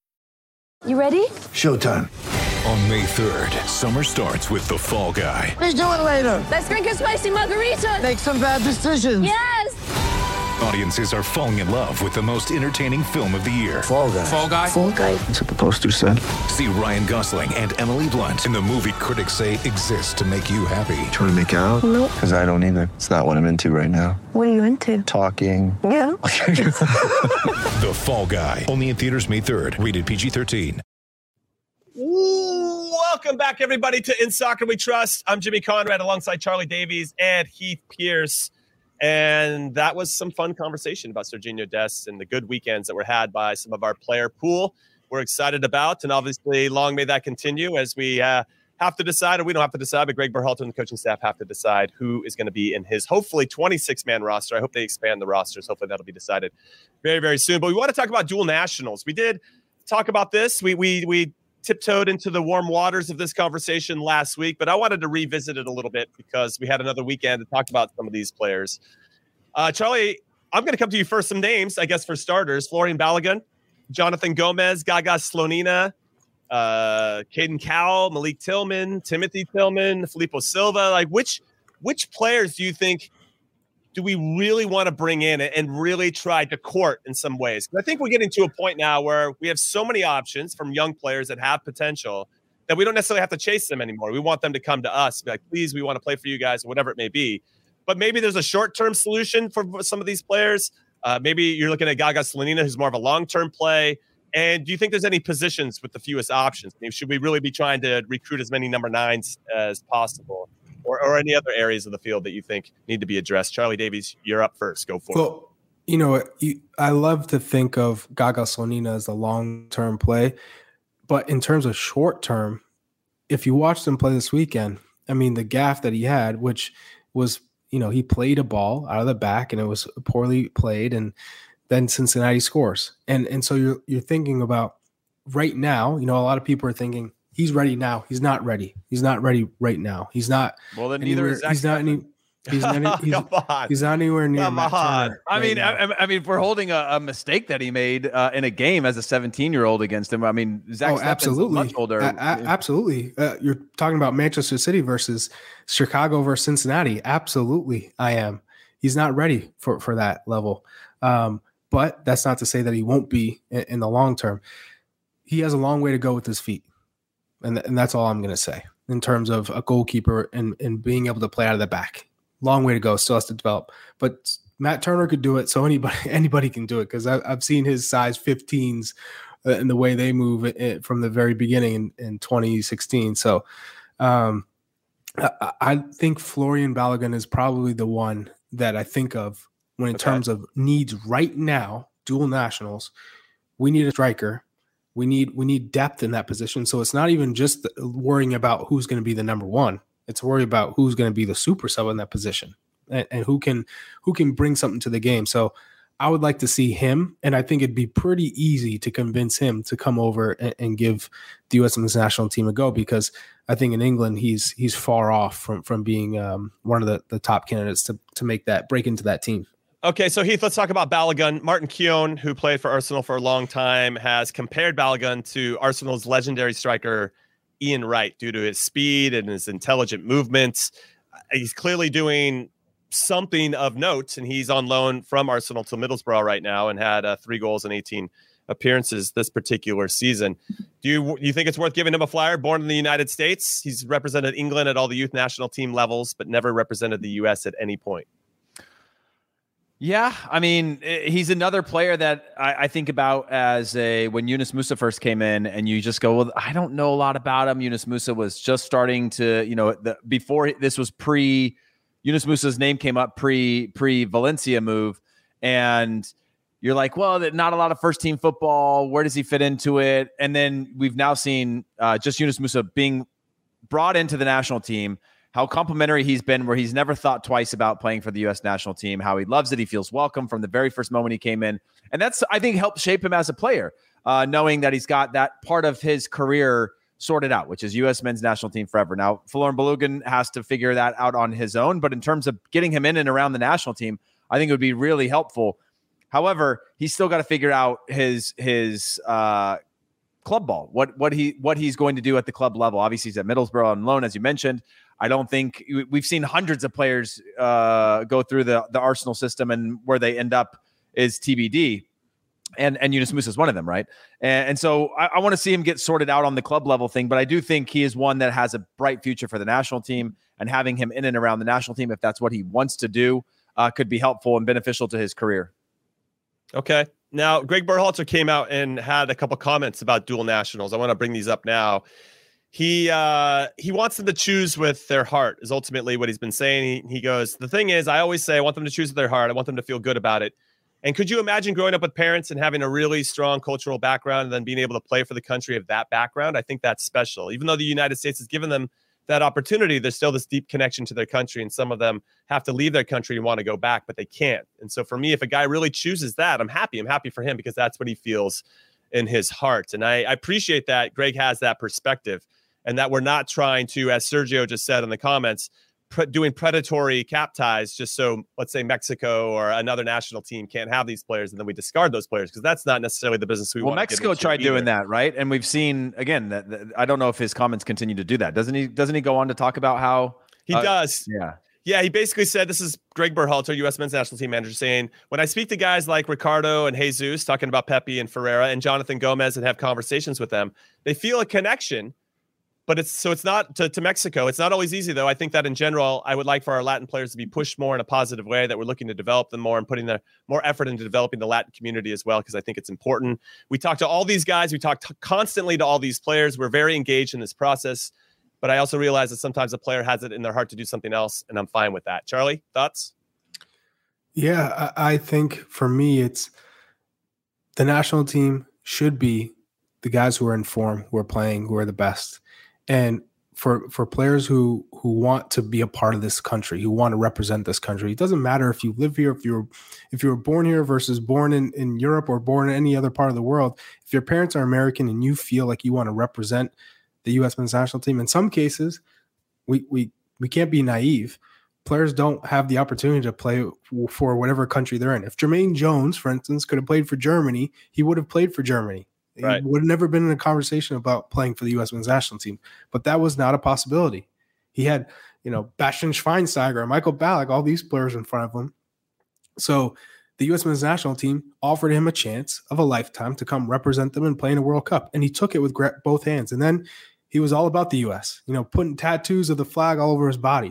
You ready? Showtime. On May third, summer starts with The Fall Guy. Let's do it later. Let's drink a spicy margarita. Make some bad decisions. Yes. Audiences are falling in love with the most entertaining film of the year. Fall Guy. Fall Guy? Fall Guy. That's what the poster said. See Ryan Gosling and Emily Blunt in the movie critics say exists to make you happy. Trying to make it out? Nope. Because I don't either. It's not what I'm into right now. What are you into? Talking. Yeah. The Fall Guy. Only in theaters May third. Rated P G thirteen. Welcome back, everybody, to In Soccer We Trust. I'm Jimmy Conrad alongside Charlie Davies and Heath Pierce. And that was some fun conversation about Sergiño Dest and the good weekends that were had by some of our player pool we're excited about. And obviously, long may that continue as we uh, have to decide, or we don't have to decide, but Greg Berhalter and the coaching staff have to decide who is going to be in his hopefully twenty-six man roster. I hope they expand the rosters. Hopefully that'll be decided very, very soon. But we want to talk about dual nationals. We did talk about this. We we we tiptoed into the warm waters of this conversation last week, but I wanted to revisit it a little bit because we had another weekend to talk about some of these players. Uh, Charlie, I'm going to come to you first. Some names, I guess, for starters: Florian Balogun, Jonathan Gomez, Gaga Slonina, uh, Caden Cowell, Malik Tillman, Timothy Tillman, Filippo Silva. Like, which which players do you think do we really want to bring in and really try to court in some ways? Because I think we're getting to a point now where we have so many options from young players that have potential that we don't necessarily have to chase them anymore. We want them to come to us, be like, please, we want to play for you guys, whatever it may be. But maybe there's a short-term solution for some of these players. Uh, maybe you're looking at Gaga Slonina, who's more of a long-term play. And do you think there's any positions with the fewest options? I mean, should we really be trying to recruit as many number nines as possible? Or, or any other areas of the field that you think need to be addressed? Charlie Davies, you're up first. Go for well, it. Well, you know, you, I love to think of Gaga Slonina as a long-term play. But in terms of short-term, if you watched him play this weekend, I mean, the gaff that he had, which was, you know, he played a ball out of the back and it was poorly played, and then Cincinnati scores. And and so you're you're thinking about right now, you know, a lot of people are thinking, he's ready now. He's not ready. He's not ready right now. He's not. Well, then anywhere, neither is Zach he's not any. He's not. He's, he's not anywhere near. Come on. Right I mean, I, I mean, if we're holding a, a mistake that he made uh, in a game as a seventeen-year-old against him, I mean, Zach oh, absolutely, much older. A- a- absolutely. Uh, you're talking about Manchester City versus Chicago versus Cincinnati. Absolutely, I am. He's not ready for for that level. Um, but that's not to say that he won't be in, in the long term. He has a long way to go with his feet. And, th- and that's all I'm going to say in terms of a goalkeeper and, and being able to play out of the back. Long way to go. Still has to develop. But Matt Turner could do it. So anybody anybody can do it, because I've seen his size fifteens uh, and the way they move it, it from the very beginning in, in twenty sixteen. So um, I, I think Florian Balogun is probably the one that I think of when in okay. terms of needs right now, dual nationals. We need a striker. We need we need depth in that position. So it's not even just worrying about who's going to be the number one. It's worry about who's going to be the super sub in that position, and, and who can who can bring something to the game. So I would like to see him, and I think it'd be pretty easy to convince him to come over and, and give the U S men's national team a go, because I think in England he's he's far off from from being um, one of the, the top candidates to to make that break into that team. Okay, so Heath, let's talk about Balogun. Martin Keown, who played for Arsenal for a long time, has compared Balogun to Arsenal's legendary striker Ian Wright due to his speed and his intelligent movements. He's clearly doing something of note, and he's on loan from Arsenal to Middlesbrough right now and had uh, three goals and eighteen appearances this particular season. Do you you think it's worth giving him a flyer? Born in the United States, he's represented England at all the youth national team levels, but never represented the U S at any point. Yeah, I mean, he's another player that I, I think about as a when Yunus Musa first came in, and you just go, well, I don't know a lot about him. Yunus Musa was just starting to, you know, the, before this was pre Yunus Musa's name came up pre pre Valencia move, and you're like, well, not a lot of first team football. Where does he fit into it? And then we've now seen uh, just Yunus Musa being brought into the national team. How complimentary he's been, where he's never thought twice about playing for the U S national team, how he loves it. He feels welcome from the very first moment he came in. And that's, I think, helped shape him as a player, uh, knowing that he's got that part of his career sorted out, which is U S men's national team forever. Now, Florian Balogun has to figure that out on his own. But in terms of getting him in and around the national team, I think it would be really helpful. However, he's still got to figure out his his uh, club ball, what what he what he's going to do at the club level. Obviously, he's at Middlesbrough on loan, as you mentioned. I don't think we've seen hundreds of players uh, go through the, the Arsenal system, and where they end up is T B D. And and Yunus Musa is one of them, right? And, and so I, I want to see him get sorted out on the club level thing, but I do think he is one that has a bright future for the national team, and having him in and around the national team, if that's what he wants to do, uh, could be helpful and beneficial to his career. Okay. Now, Greg Berhalter came out and had a couple comments about dual nationals. I want to bring these up now. He uh, he wants them to choose with their heart is ultimately what he's been saying. He, he goes, the thing is, I always say I want them to choose with their heart. I want them to feel good about it. And could you imagine growing up with parents and having a really strong cultural background and then being able to play for the country of that background? I think that's special. Even though the United States has given them that opportunity, there's still this deep connection to their country, and some of them have to leave their country and want to go back, but they can't. And so for me, if a guy really chooses that, I'm happy. I'm happy for him because that's what he feels in his heart. And I, I appreciate that Greg has that perspective and that we're not trying to, as Sergio just said in the comments, Pre- doing predatory cap ties just so, let's say, Mexico or another national team can't have these players, and then we discard those players because that's not necessarily the business we well, want. Well, Mexico tried either. doing that, right? And we've seen again that, that I don't know if his comments continue to do that. Doesn't he? Doesn't he go on to talk about how he uh, does? Yeah, yeah. He basically said, "This is Greg Berhalter, U S men's national team manager, saying when I speak to guys like Ricardo and Jesus, talking about Pepe and Ferreira and Jonathan Gomez, and have conversations with them, they feel a connection." But it's so it's not to, to Mexico. It's not always easy, though. I think that in general, I would like for our Latin players to be pushed more in a positive way, that we're looking to develop them more and putting the more effort into developing the Latin community as well, because I think it's important. We talk to all these guys. We talk t- constantly to all these players. We're very engaged in this process. But I also realize that sometimes a player has it in their heart to do something else, and I'm fine with that. Charlie, thoughts? Yeah, I, I think for me, it's the national team should be the guys who are in form, who are playing, who are the best. And for for players who who want to be a part of this country, who want to represent this country, it doesn't matter if you live here, if you're if you were born here versus born in, in Europe or born in any other part of the world. If your parents are American and you feel like you want to represent the U S men's national team, in some cases, we we we can't be naive. Players don't have the opportunity to play for whatever country they're in. If Jermaine Jones, for instance, could have played for Germany, he would have played for Germany. Right. He would have never been in a conversation about playing for the U S men's national team, but that was not a possibility. He had, you know, Bastian Schweinsteiger, Michael Ballack, all these players in front of him. So the U S men's national team offered him a chance of a lifetime to come represent them and play in a World Cup, and he took it with both hands. And then he was all about the U S, you know, putting tattoos of the flag all over his body.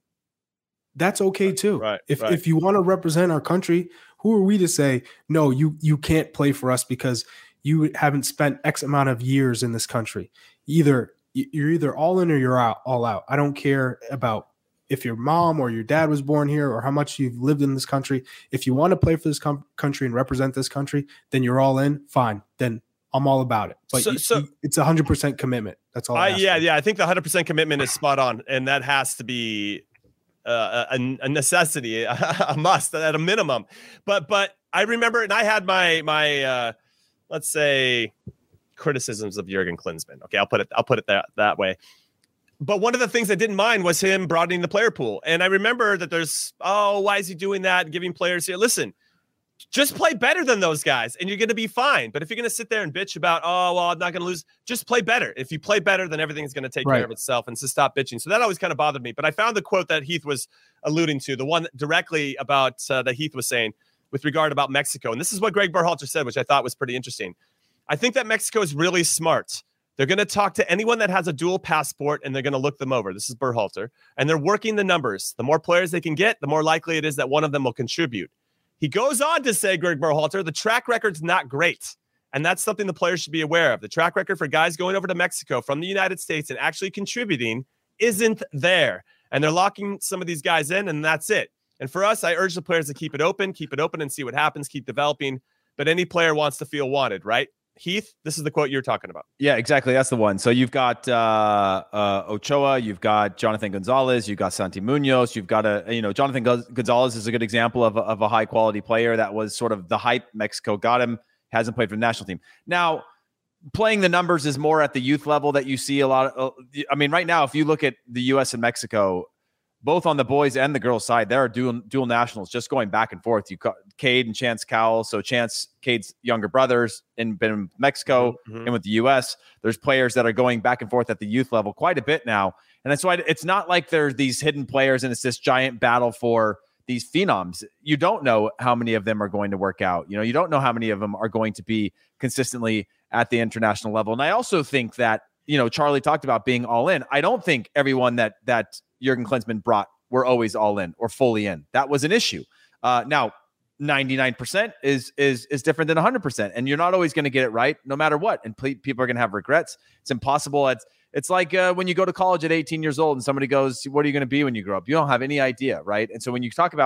That's okay too. Right, if right. if you want to represent our country, who are we to say no? You you can't play for us because you haven't spent X amount of years in this country. Either you're either all in or you're out, all out. I don't care about if your mom or your dad was born here or how much you've lived in this country. If you want to play for this com- country and represent this country, then you're all in. Fine. Then I'm all about it. But so, you, so, you, it's a hundred percent commitment. That's all. I I yeah, for. yeah. I think the hundred percent commitment is spot on, and that has to be uh, a, a necessity, a, a must at a minimum. But but I remember, and I had my my. Uh, let's say criticisms of Jurgen Klinsmann. Okay, I'll put it I'll put it that, that way. But one of the things I didn't mind was him broadening the player pool. And I remember that there's, oh, why is he doing that? Giving players here. Listen, just play better than those guys and you're going to be fine. But if you're going to sit there and bitch about, oh, well, I'm not going to lose, just play better. If you play better, then everything's going to take right. care of itself, and so stop bitching. So that always kind of bothered me. But I found the quote that Heath was alluding to, the one directly about uh, that Heath was saying, with regard about Mexico. And this is what Greg Berhalter said, which I thought was pretty interesting. I think that Mexico is really smart. They're going to talk to anyone that has a dual passport, and they're going to look them over. This is Berhalter. And they're working the numbers. The more players they can get, the more likely it is that one of them will contribute. He goes on to say, Greg Berhalter, the track record's not great. And that's something the players should be aware of. The track record for guys going over to Mexico from the United States and actually contributing isn't there. And they're locking some of these guys in, and that's it. And for us, I urge the players to keep it open, keep it open and see what happens, keep developing. But any player wants to feel wanted, right? Heath, this is the quote you're talking about. Yeah, exactly. That's the one. So you've got uh, uh, Ochoa, you've got Jonathan Gonzalez, you've got Santi Munoz, you've got a, you know, Jonathan Gonzalez is a good example of a, of a high quality player that was sort of the hype. Mexico got him, hasn't played for the national team. Now, playing the numbers is more at the youth level that you see a lot of. Uh, I mean, right now, if you look at the U S and Mexico, both on the boys and the girls side, there are dual dual nationals just going back and forth. You got Cade and Chance Cowell. So Chance, Cade's younger brothers, and been in Mexico mm-hmm. and with the U S. There's players that are going back and forth at the youth level quite a bit now. And that's why it's not like there's these hidden players and it's this giant battle for these phenoms. You don't know how many of them are going to work out. You know, you don't know how many of them are going to be consistently at the international level. And I also think that, you know, Charlie talked about being all in. I don't think everyone that that Jurgen Klinsmann brought were always all in or fully in. That was an issue. Uh, now, ninety-nine percent is is is different than one hundred percent, and you're not always going to get it right, no matter what. And ple- people are going to have regrets. It's impossible. It's it's like uh, when you go to college at eighteen years old, and somebody goes, "What are you going to be when you grow up?" You don't have any idea, right? And so when you talk about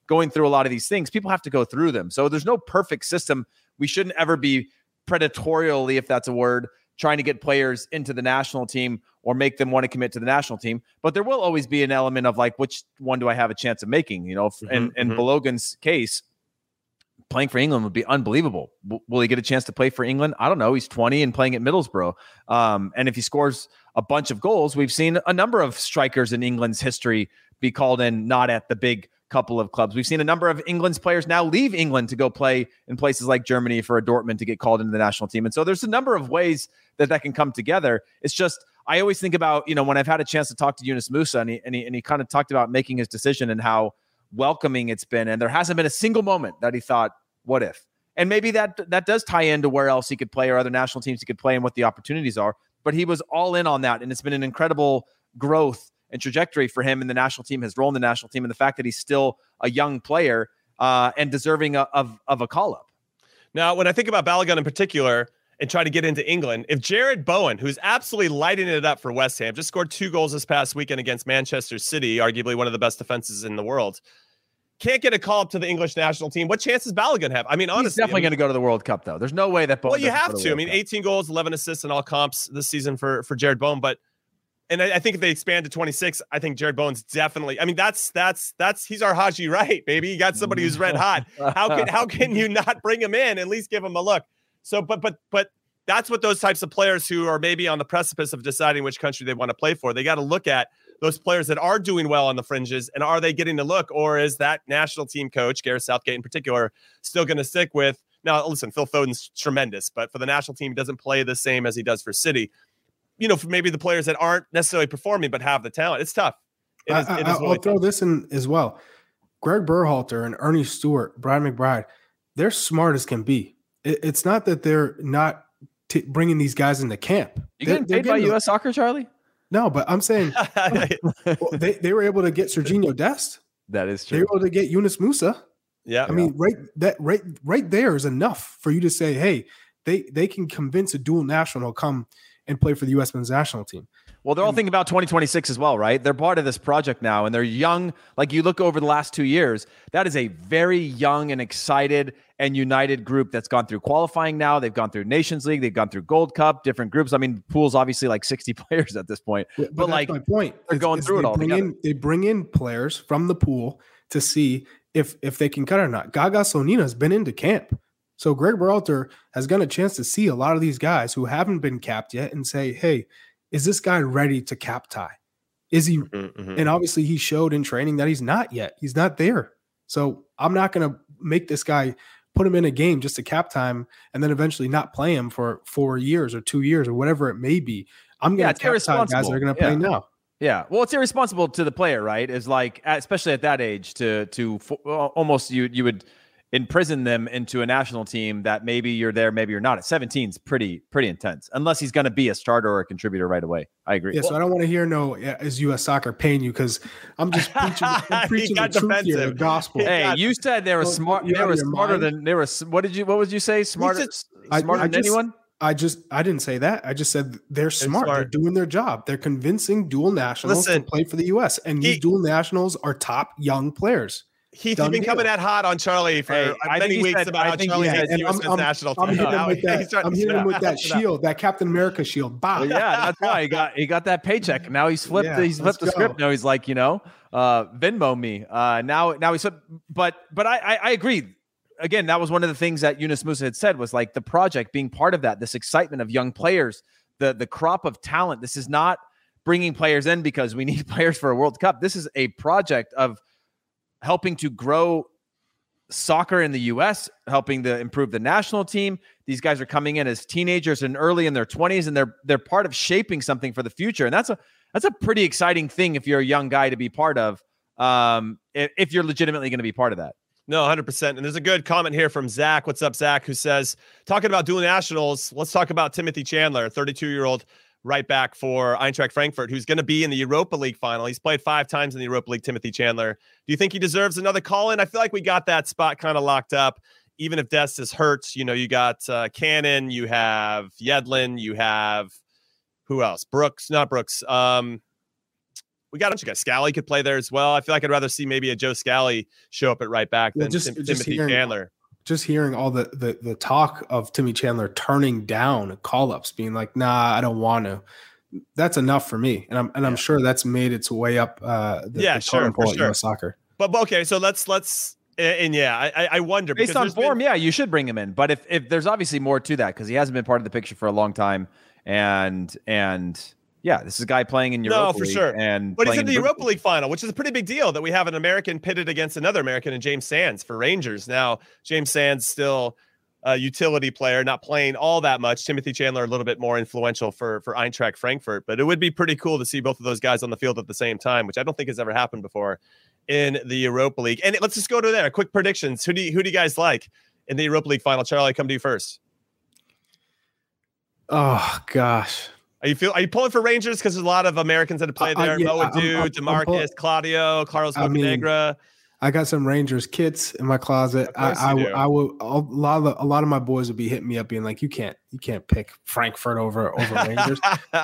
going through a lot of these things. People have to go through them. So there's no perfect system. We shouldn't ever be predatorially, if that's a word, trying to get players into the national team or make them want to commit to the national team. But there will always be an element of like, which one do I have a chance of making? You know, mm-hmm, in, in mm-hmm. Balogun's case, playing for England would be unbelievable. W- will he get a chance to play for England? I don't know. He's twenty and playing at Middlesbrough. Um, and if he scores a bunch of goals, we've seen a number of strikers in England's history be called in, not at the big couple of clubs. We've seen a number of England's players now leave England to go play in places like Germany for a Dortmund to get called into the national team. And so there's a number of ways that that can come together. It's just, I always think about, you know, when I've had a chance to talk to Yunus Musah, and he, and he, and he kind of talked about making his decision and how welcoming it's been. And there hasn't been a single moment that he thought, what if? And maybe that that does tie into where else he could play or other national teams he could play and what the opportunities are. But he was all in on that. And it's been an incredible growth and trajectory for him in the national team, his role in the national team, and the fact that he's still a young player uh, and deserving of, of, of a call-up. Now, when I think about Balogun in particular and try to get into England, if Jared Bowen, who's absolutely lighting it up for West Ham, just scored two goals this past weekend against Manchester City, arguably one of the best defenses in the world, can't get a call-up to the English national team, what chance does Balogun have? I mean, honestly. He's definitely I mean, going to go to the World Cup, though. There's no way that Bowen Well, you have to. to. I mean, eighteen goals, eleven assists in all comps this season for, for Jared Bowen, but And I, I think if they expand to twenty-six, I think Jared Bowen's definitely. I mean, that's that's that's he's our Haji Wright, baby. You got somebody who's red hot. How can how can you not bring him in? At least give him a look. So, but but but that's what those types of players who are maybe on the precipice of deciding which country they want to play for. They got to look at those players that are doing well on the fringes, and are they getting the look, or is that national team coach Gareth Southgate in particular still going to stick with? Now, listen, Phil Foden's tremendous, but for the national team, he doesn't play the same as he does for City. You know, for maybe the players that aren't necessarily performing but have the talent. It's tough. It is, I, it is I'll really throw tough. this in as well. Greg Berhalter and Ernie Stewart, Brian McBride, they're smart as can be. It, it's not that they're not t- bringing these guys into camp. You they're, getting they're paid by getting U S Soccer, Charlie? No, but I'm saying well, they, they were able to get Serginho Dest. That is They true. were able to get Yunus Musah. Yeah. I mean, right that right right there is enough for you to say, hey, they they can convince a dual national to come and play for the U S men's national team. Well, they're all thinking about twenty twenty-six as well, right? They're part of this project now, and they're young. Like you look over the last two years, that is a very young and excited and united group that's gone through qualifying now. They've gone through Nations League. They've gone through Gold Cup, different groups. I mean, pool's obviously like sixty players at this point. But, but like, my point. they're is, going is through it they all bring together. in, They bring in players from the pool to see if if they can cut or not. Gaga Slonina has been into camp. So Greg Berhalter has gotten a chance to see a lot of these guys who haven't been capped yet and say, hey, is this guy ready to cap tie? Is he? Mm-hmm, mm-hmm. And obviously he showed in training that he's not yet. He's not there. So I'm not going to make this guy put him in a game just to cap time and then eventually not play him for four years or two years or whatever it may be. I'm going Yeah, to it's cap tie guys that are going to play Yeah. now. Yeah, well, it's irresponsible to the player, right? Is like, especially at that age, to to well, almost you you would imprison them into a national team that maybe you're there, maybe you're not. At seventeen is pretty pretty intense, unless he's going to be a starter or a contributor right away. I agree. Yeah, so I don't want to hear no yeah, is U S Soccer paying you because I'm just preaching, I'm preaching the got truth here, the defensive. gospel. Hey, God. you said they were Well, smart. you They out were of your smarter mind? than they were. What did you? What would you say? Smarter, just- I- smarter I than just- anyone. I just I didn't say that. I just said they're smart. They're smart. doing their job. They're convincing dual nationals Listen, to play for the U S. And these he- dual nationals are top young players. Heath, Done you've been deal. coming that hot on Charlie for Hey, I many think he weeks said- about I how think Charlie he has said- U S men's national I'm team. hitting him Now with he's that, starting I'm to hitting him snap. with that shield, that Captain America shield. Bah. Well, yeah, that's why he got he got that paycheck. Now he's flipped. Yeah, he's flipped let's the script. go. Now he's like, you know, uh, Venmo me. Uh, now now he's but but I, I I agree. Again, that was one of the things that Yunus Musah had said was like the project being part of that, this excitement of young players, the the crop of talent. This is not bringing players in because we need players for a World Cup. This is a project of helping to grow soccer in the U S, helping to improve the national team. These guys are coming in as teenagers and early in their twenties, and they're they're part of shaping something for the future. And that's a that's a pretty exciting thing if you're a young guy to be part of. Um, if, if you're legitimately going to be part of that. No, one hundred percent. And there's a good comment here from Zach. What's up, Zach? Who says, talking about dual nationals, let's talk about Timothy Chandler, thirty-two-year-old right back for Eintracht Frankfurt, who's going to be in the Europa League final. He's played five times in the Europa League, Timothy Chandler. Do you think he deserves another call-in? I feel like we got that spot kind of locked up. Even if Dest is hurt, you know, you got uh, Cannon, you have Yedlin, you have who else? Brooks, not Brooks. Um, we got a bunch of guys. Scally could play there as well. I feel like I'd rather see maybe a Joe Scally show up at right back Well, than just- Tim- just Timothy hearing- Chandler. Just hearing all the, the the talk of Timmy Chandler turning down call ups, being like, "Nah, I don't want to." That's enough for me, and I'm and I'm Yeah. sure that's made its way up. Uh, the, Yeah, the sure, totem for pole at sure. U S Soccer. But, but okay, so let's let's and, and yeah, I I- I wonder Based because on there's been- form, yeah, you should bring him in. But if if there's obviously more to that because he hasn't been part of the picture for a long time, and and yeah, this is a guy playing in Europa No, for League sure. and But he's playing in the Bundesliga. Europa League final, which is a pretty big deal that we have an American pitted against another American in James Sands for Rangers. Now, James Sands still a utility player, not playing all that much. Timothy Chandler a little bit more influential for for Eintracht Frankfurt, but it would be pretty cool to see both of those guys on the field at the same time, which I don't think has ever happened before in the Europa League. And let's just go to there. Quick predictions. Who do you, who do you guys like in the Europa League final? Charlie, come to you first. Oh gosh, Are you feel are you pulling for Rangers because there's a lot of Americans that have played Uh, uh, there? yeah, Mo I'm- Adu, I'm- I'm DeMarcus, pull- Claudio, Carlos I mean, Montenegro. I got some Rangers kits in my closet. Of course I, I, you w- do. I will. A lot of the, a lot of my boys would be hitting me up, being like, "You can't, you can't pick Frankfurt over over Rangers."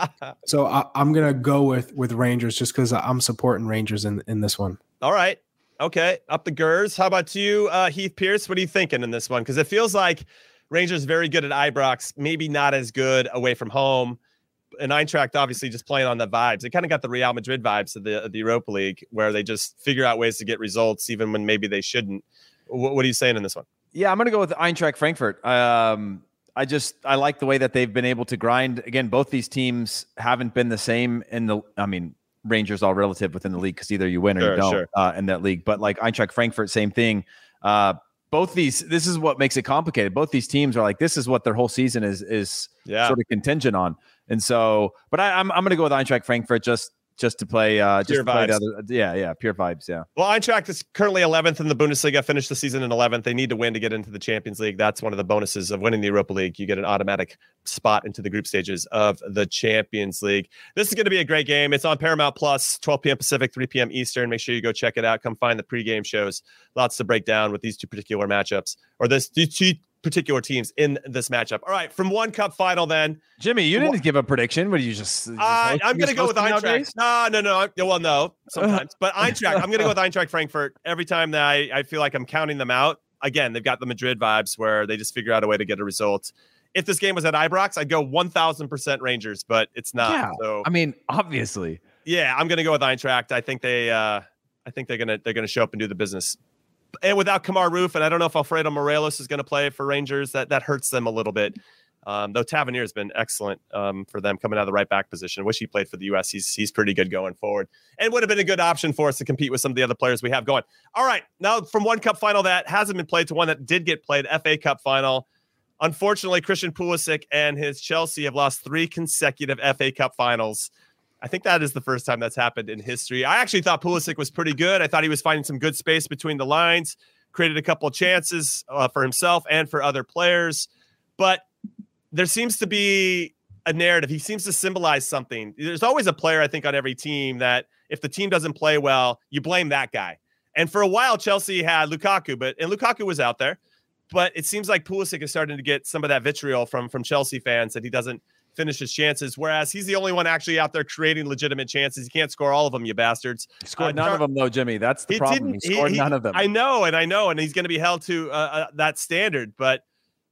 So I, I'm gonna go with with Rangers just because I'm supporting Rangers in in this one. All right. Okay. Up the Gers. How about you, uh, Heath Pierce? What are you thinking in this one? Because it feels like Rangers very good at Ibrox, maybe not as good away from home. And Eintracht obviously just playing on the vibes. It kind of got the Real Madrid vibes of the, of the Europa League, where they just figure out ways to get results even when maybe they shouldn't. What, what are you saying in this one? Yeah, I'm going to go with Eintracht Frankfurt. Um, I just I like the way that they've been able to grind. Again, both these teams haven't been the same in the. I mean, Rangers all relative within the league because either you win or Sure, you don't sure. uh, in that league. But like Eintracht Frankfurt, same thing. Uh, both these. This is what makes it complicated. Both these teams are like this is what their whole season is is Yeah. sort of contingent on. And so, but I, I'm I'm going to go with Eintracht Frankfurt just just to play uh, just Pure to play the vibes. other, yeah yeah pure vibes yeah. Well, Eintracht is currently eleventh in the Bundesliga, finished the season in eleventh. They need to win to get into the Champions League. That's one of the bonuses of winning the Europa League. You get an automatic spot into the group stages of the Champions League. This is going to be a great game. It's on Paramount Plus, twelve p.m. Pacific, three p.m. Eastern. Make sure you go check it out. Come find the pregame shows. Lots to break down with these two particular matchups, or this these two particular teams in this matchup. All right, from one cup final then. Jimmy, you didn't give a prediction. What do you just? just Uh, host- I'm you going to just go with hosting Eintracht. nowadays? No, no, no. I- Well, no, sometimes. But Eintracht, I'm going to go with Eintracht Frankfurt. Every time that I, I feel like I'm counting them out, again, they've got the Madrid vibes where they just figure out a way to get a result. If this game was at Ibrox, I'd go one thousand percent Rangers, but it's not. Yeah, So, I mean, obviously. yeah, I'm going to go with Eintracht. I think they uh, I think they're going to they're going to show up and do the business. And without Kamar Roof, and I don't know if Alfredo Morelos is going to play for Rangers, that that hurts them a little bit. Um, though Tavernier has been excellent um, for them coming out of the right back position. Wish he played for the U S. He's he's pretty good going forward, and would have been a good option for us to compete with some of the other players we have going. All right, now from one cup final that hasn't been played to one that did get played, F A Cup final. Unfortunately, Christian Pulisic and his Chelsea have lost three consecutive F A Cup finals. I think that is the first time that's happened in history. I actually thought Pulisic was pretty good. I thought he was finding some good space between the lines, created a couple of chances uh, for himself and for other players. But there seems to be a narrative. He seems to symbolize something. There's always a player, I think, on every team that if the team doesn't play well, you blame that guy. And for a while, Chelsea had Lukaku, but and Lukaku was out there. But it seems like Pulisic is starting to get some of that vitriol from, from Chelsea fans that he doesn't finish his chances, whereas he's the only one actually out there creating legitimate chances. He can't score all of them, you bastards. He scored Uh, none of them, though, Jimmy. That's the He problem. He didn't- he- scored he- none of them. I know, and I know, and he's going to be held to uh, uh, that standard. But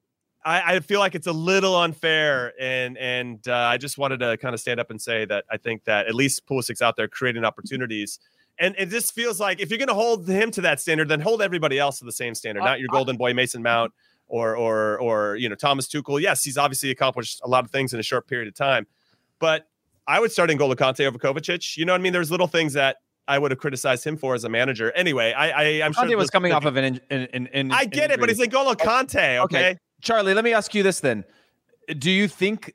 I, I feel like it's a little unfair, and and uh, I just wanted to kind of stand up and say that I think that at least Pulisic's out there creating opportunities. And it just feels like if you're going to hold him to that standard, then hold everybody else to the same standard, not your golden boy Mason Mount or or or you know Thomas Tuchel. Yes, he's obviously accomplished a lot of things in a short period of time, but I would start N'Golo Kante over Kovacic. You know what I mean? There's little things that I would have criticized him for as a manager. Anyway, I, I I'm sure Conte was this- coming off of an, in, in, in, in I get it, but injury. it's N'Golo Kante. Okay. Okay. Charlie, let me ask you this then. Do you think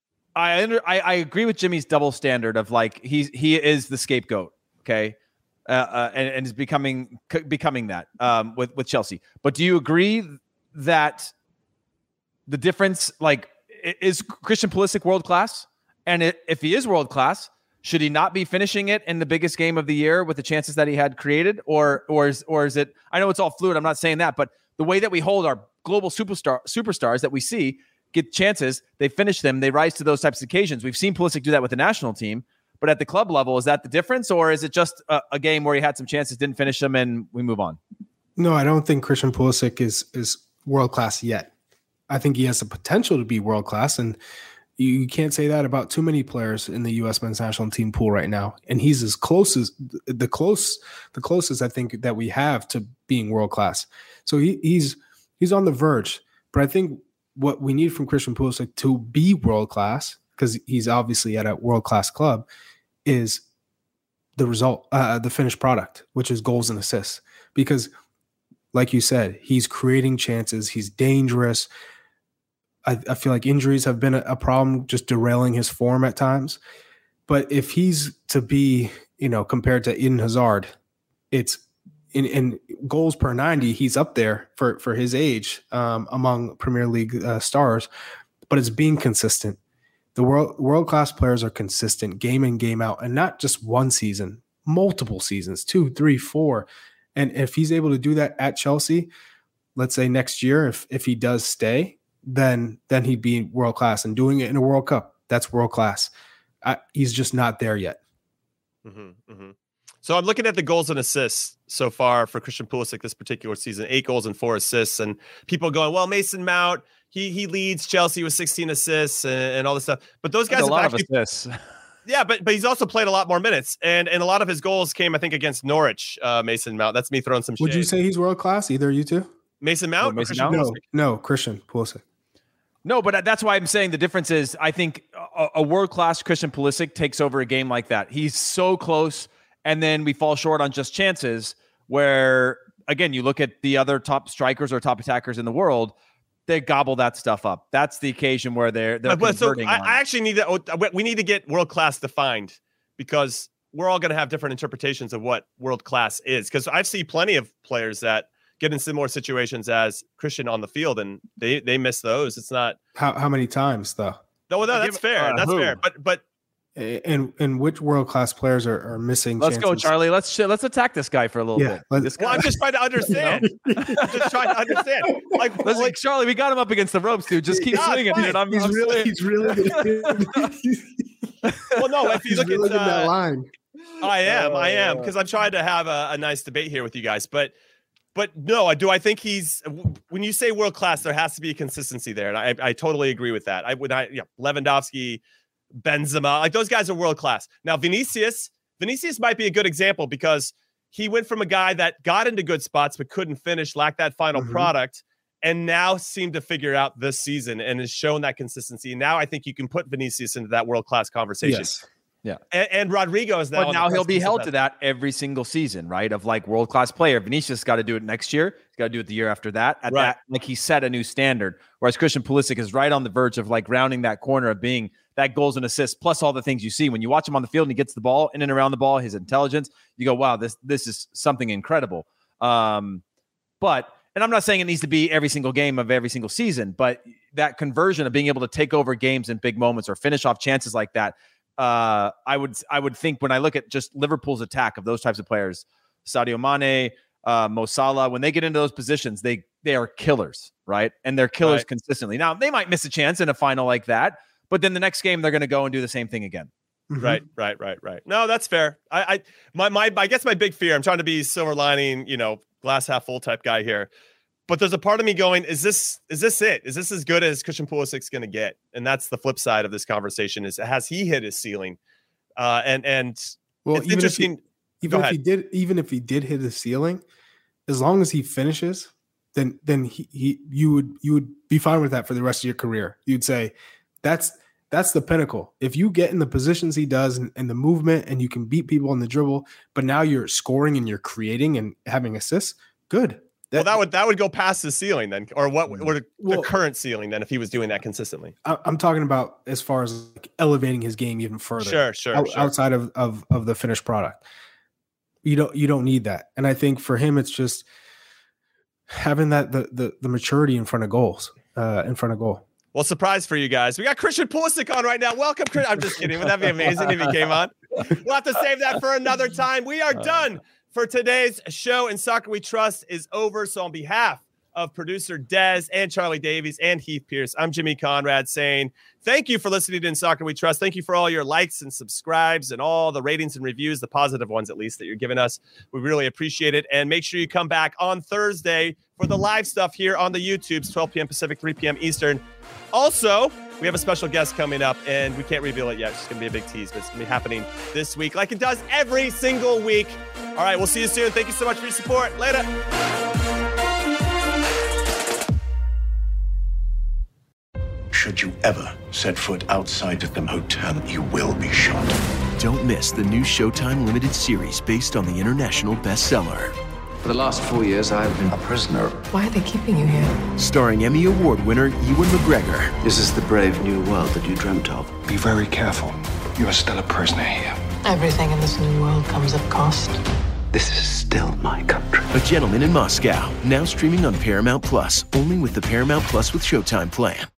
I under, I, I agree with Jimmy's double standard of like he's he is the scapegoat, okay? Uh, uh, and, and is becoming c- becoming that um, with with Chelsea. But do you agree that the difference, like, i- is Christian Pulisic world class? And it, if he is world class, should he not be finishing it in the biggest game of the year with the chances that he had created, or or is or is it? I know it's all fluid. I'm not saying that, but the way that we hold our global superstar superstars that we see get chances, they finish them, they rise to those types of occasions. We've seen Pulisic do that with the national team, But at the club level, is that the difference, or is it just a, a game where he had some chances, didn't finish them, and we move on? No, I don't think Christian Pulisic is is world class yet. I think he has the potential to be world class, and you can't say that about too many players in the U S men's national team pool right now. And he's as close as the close, the closest I think that we have to being world class. So he, he's he's on the verge. But I think what we need from Christian Pulisic to be world class, because he's obviously at a world class club, is the result, uh, the finished product, which is goals and assists. Because, like you said, he's creating chances. He's dangerous. I, I feel like injuries have been a, a problem, just derailing his form at times. But if he's to be, you know, compared to Eden Hazard, it's in, in goals per ninety, he's up there for, for his age um, among Premier League uh, stars. But it's being consistent. The world world class players are consistent, game in, game out, and not just one season, multiple seasons, two, three, four. And if he's able to do that at Chelsea, let's say next year, if if he does stay, then then he'd be world class, and doing it in a World Cup, that's world class. I, he's just not there yet. Mm-hmm, mm-hmm. So I'm looking at the goals and assists so far for Christian Pulisic this particular season, eight goals and four assists, and people going, well, Mason Mount, he he leads Chelsea with sixteen assists and, and all this stuff. But those guys That's have a lot actually, of assists. Yeah, but but he's also played a lot more minutes, and and a lot of his goals came, I think, against Norwich. Uh, Mason Mount. That's me throwing some shade. Would you say he's world class? Either of you two? Mason Mount? No, Mason Christian Mount? Pulisic? No, no, Christian Pulisic. No, but that's why I'm saying the difference is I think a, a world-class Christian Pulisic takes over a game like that. He's so close, and then we fall short on just chances where, again, you look at the other top strikers or top attackers in the world, they gobble that stuff up. That's the occasion where they're, they're But, so converting I, on. I actually need to, we need to get world-class defined, because we're all going to have different interpretations of what world-class is. Because I've seen plenty of players that get in similar situations as Christian on the field, and they they miss those. It's not How how many times though? no, no, that's fair. uh, That's who? fair. But but And and which world class players are, are missing? Let's chances? go, Charlie. Let's let's attack this guy for a little Yeah, bit. let's- This well, guy, I'm just trying to understand. I'm just trying to understand. Like, Listen, like Charlie, we got him up against the ropes, dude. Just keep Yeah, swinging, fine. dude. I'm, He's I'm really saying- he's really well, no. If you he's look really at in that uh, line. I am, I am, Uh, because I'm trying to have a, a nice debate here with you guys. But, but no, do I think he's? When you say world class, there has to be a consistency there, and I, I totally agree with that. I would, I, yeah, Lewandowski, Benzema, like those guys are world class. Now, Vinicius, Vinicius might be a good example because he went from a guy that got into good spots but couldn't finish, lacked that final Mhm. product, and now seemed to figure out this season and has shown that consistency. And now I think you can put Vinicius into that world class conversation. Yes. And, and Rodrigo is now. But on now the he'll be precipice of held to that every single season, right? Of like world class player. Vinicius got to do it next year. He's got to do it the year after that. At Right. that, like he set a new standard. Whereas Christian Pulisic is right on the verge of like rounding that corner of being that goals and assists, plus all the things you see when you watch him on the field and he gets the ball in and around the ball, his intelligence. You go, wow, this this is something incredible. Um, but and I'm not saying it needs to be every single game of every single season, but that conversion of being able to take over games in big moments or finish off chances like that. Uh, I would I would think when I look at just Liverpool's attack of those types of players, Sadio Mane, uh, Mo Salah, when they get into those positions, they they are killers, right? And they're killers Right. consistently. Now they might miss a chance in a final like that, but then the next game they're going to go and do the same thing again. Mhm. Right, right, right, right. No, that's fair. I, I, my, my, I guess my big fear. I'm trying to be silver lining, you know, glass half full type guy here. But there's a part of me going, is this, is this it? Is this as good as Christian Pulisic's going to get? And that's the flip side of this conversation: is has he hit his ceiling? Uh, and and Well, it's even if he, interesting. even Go if he ahead. did, even if he did hit the ceiling, as long as he finishes, then then he, he you would you would be fine with that for the rest of your career. You'd say that's that's the pinnacle. If you get in the positions he does and, and the movement, and you can beat people on the dribble, but now you're scoring and you're creating and having assists, good. Well, that would that would go past the ceiling then, or what? Or the, Well- the current ceiling then, if he was doing that consistently. I- I'm talking about as far as like elevating his game even further. Sure, sure, out- sure. outside of, of of the finished product. You don't you don't need that. And I think for him it's just having that the the, the maturity in front of goals, uh, in front of goal. Well, surprise for you guys. We got Christian Pulisic on right now. Welcome, Chris. I'm just kidding. Wouldn't that be amazing if he came on? We'll have to save that for another time. We are done for today's show, and Soccer We Trust is over. So on behalf of producer Des and Charlie Davies and Heath Pierce, I'm Jimmy Conrad saying thank you for listening to In Soccer We Trust. Thank you for all your likes and subscribes and all the ratings and reviews, the positive ones at least, that you're giving us. We really appreciate it. And make sure you come back on Thursday for the live stuff here on the YouTubes, twelve p.m. Pacific, three p.m. Eastern. Also, we have a special guest coming up, and we can't reveal it yet. It's going to be a big tease, but it's going to be happening this week like it does every single week. All right, we'll see you soon. Thank you so much for your support. Later. Should you ever set foot outside of the motel, you will be shot. Don't miss the new Showtime limited series based on the international bestseller. For the last four years, I've been a prisoner. Why are they keeping you here? Starring Emmy Award winner Ewan McGregor. This is the brave new world that you dreamt of. Be very careful. You are still a prisoner here. Everything in this new world comes at cost. This is still my country. A Gentleman in Moscow, now streaming on Paramount Plus, only with the Paramount Plus with Showtime plan.